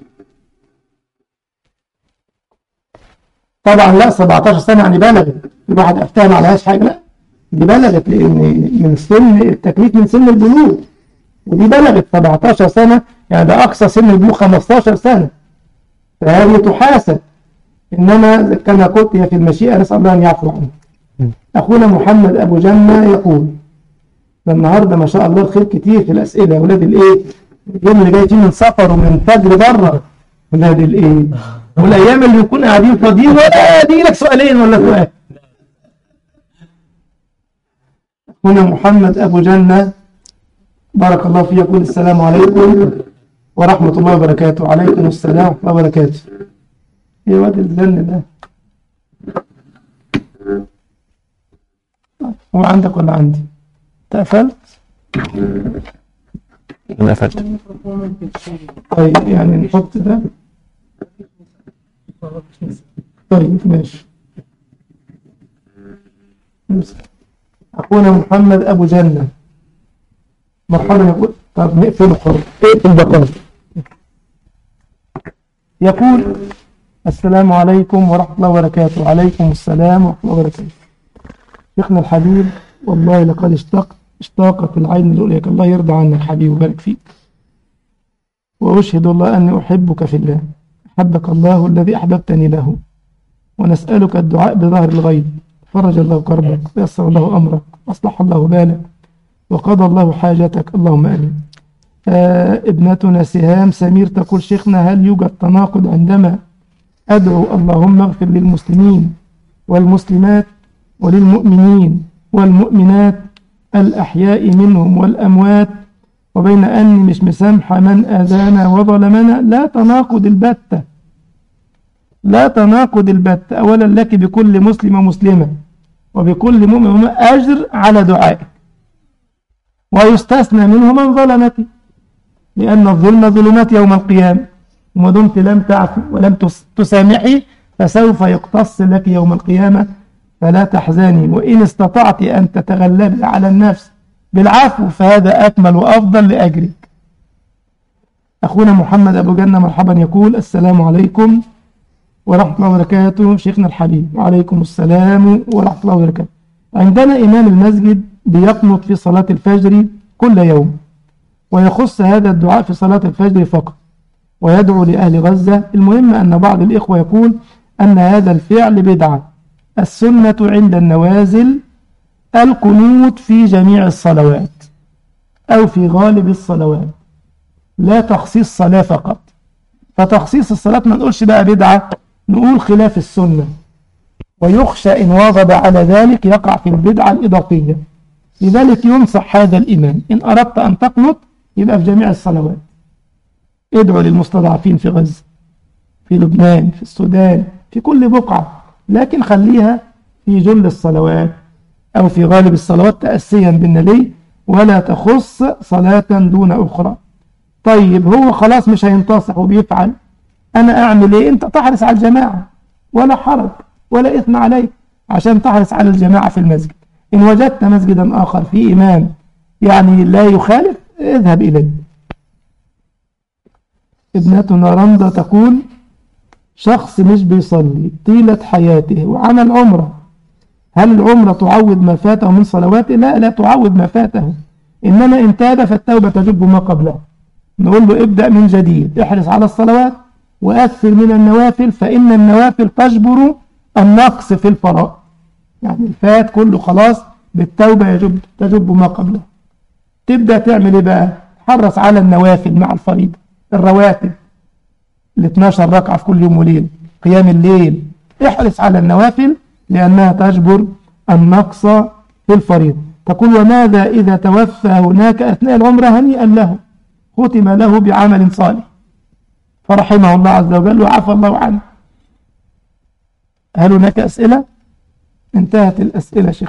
طبعا لا 17 سنة يعني بلغت، الواحد أفتها ما عليهاش حاجة، لا دي بلغت، لأن من سن التكليف من سن البلوغ، ودي بلغت 17 سنة، يعني ده أقصى سن البلوغ 15 سنة، فهذه تحاسب. إنما كما قلت هي في المشيئة، نسأل الله أن يعفو عنه. أخونا محمد أبو جنة يقول ده النهاردة ما شاء الله الخير كتير في الأسئلة يا ولاد الإيه، اليوم اللي جاي فيه من سفر ومن فجر بره ولاد الإيه، والأيام اللي يكون قاعدين فاضيين ولا يجي لك سؤالين ولا سؤال. أخونا محمد أبو جنة بارك الله فيه يقول السلام عليكم ورحمة الله وبركاته. عليكم السلام ورحمة الله وبركاته. يا واد الزن ده هو عندك ولا عندي؟ تقفلت؟ أنا قفلت. طيب يعني نحط ده. طيب ماشي. أخونا محمد أبو جنة مرحبا يقول. طب نقفل خالص، اقفل بقى. يقول السلام عليكم ورحمة الله وبركاته. وعليكم السلام ورحمة الله وبركاته. شيخنا الحبيب والله لقد اشتاقت العين لرؤياك. الله يرضى عنك حبيبي ويبارك فيك، وأشهد الله أني أحبك في الله، أحبك الله الذي أحببتني له، ونسألك الدعاء بظهر الغيب. فرج الله كربك ويسر الله أمرك وأصلح الله بالك وقضى الله حاجتك، اللهم آمين. ابنتنا سهام سمير تقول شيخنا هل يوجد تناقض عندما أدعو اللهم اغفر للمسلمين والمسلمات وللمؤمنين والمؤمنات الأحياء منهم والأموات، وبين أني مش مسامحة من آذانا وظلمنا؟ لا تناقض البتة، لا تناقض البتة. أولا لك بكل مسلم ومسلمة وبكل مؤمن أجر على دعائك، ويستثنى منه من ظلمك، لأن الظلم ظلمات يوم القيامة، وما دمت لم تعفو ولم تسامحي فسوف يقتص لك يوم القيامة، فلا تحزني. وإن استطعت أن تتغلب على النفس بالعفو فهذا أكمل وأفضل لأجرك. أخونا محمد أبو جنة مرحبا يقول السلام عليكم ورحمة الله وبركاته. شيخنا الحبيب وعليكم السلام ورحمة الله وبركاته. عندنا إمام المسجد بيقنط في صلاة الفجر كل يوم، ويخص هذا الدعاء في صلاة الفجر فقط، ويدعو لأهل غزة. المهم أن بعض الإخوة يقول أن هذا الفعل بدعة. السنة عند النوازل القنوت في جميع الصلوات أو في غالب الصلوات، لا تخصيص صلاة فقط. فتخصيص الصلاة ما نقولش بقى بدعة، نقول خلاف السنة، ويخشى إن واظب على ذلك يقع في البدعة الإضافية. لذلك ينصح هذا الإمام إن أردت أن تقنط يبقى في جميع الصلوات. ادعو للمستضعفين في غزة، في لبنان، في السودان، في كل بقعة، لكن خليها في جل الصلوات أو في غالب الصلوات تأسيا بالنبي، ولا تخص صلاة دون أخرى. طيب هو خلاص مش هينتصح وبيفعل، أنا أعمل إيه؟ أنت تحرص على الجماعة، ولا حرج ولا إثم عليك عشان تحرص على الجماعة في المسجد. إن وجدت مسجدا آخر فيه إمام يعني لا يخالف اذهب إليه. ابنتنا رندا تقول شخص مش بيصلي طيلة حياته وعمل عمرة، هل العمرة تعوض ما فاته من صلواته؟ لا تعوض ما فاته، إنما إن تاب فالتوبة تجب ما قبلها. نقول له ابدأ من جديد، احرص على الصلوات وأكثر من النوافل، فإن النوافل تجبر النقص في الفرائض. يعني الفات كله خلاص بالتوبة تجب ما قبله. تبدأ تعمل إيه بقى؟ حرص على النوافل مع الفريضة، الرواتب، 12 ركعة في كل يوم وليل، قيام الليل، احرص على النوافل لأنها تجبر النقص في الفريضة. تقول وماذا إذا توفى هناك أثناء العمر؟ هنيئا له، ختم له بعمل صالح فرحمه الله عز وجل وعفى الله عنه. هل هناك أسئلة؟ انتهت الأسئلة شيخ.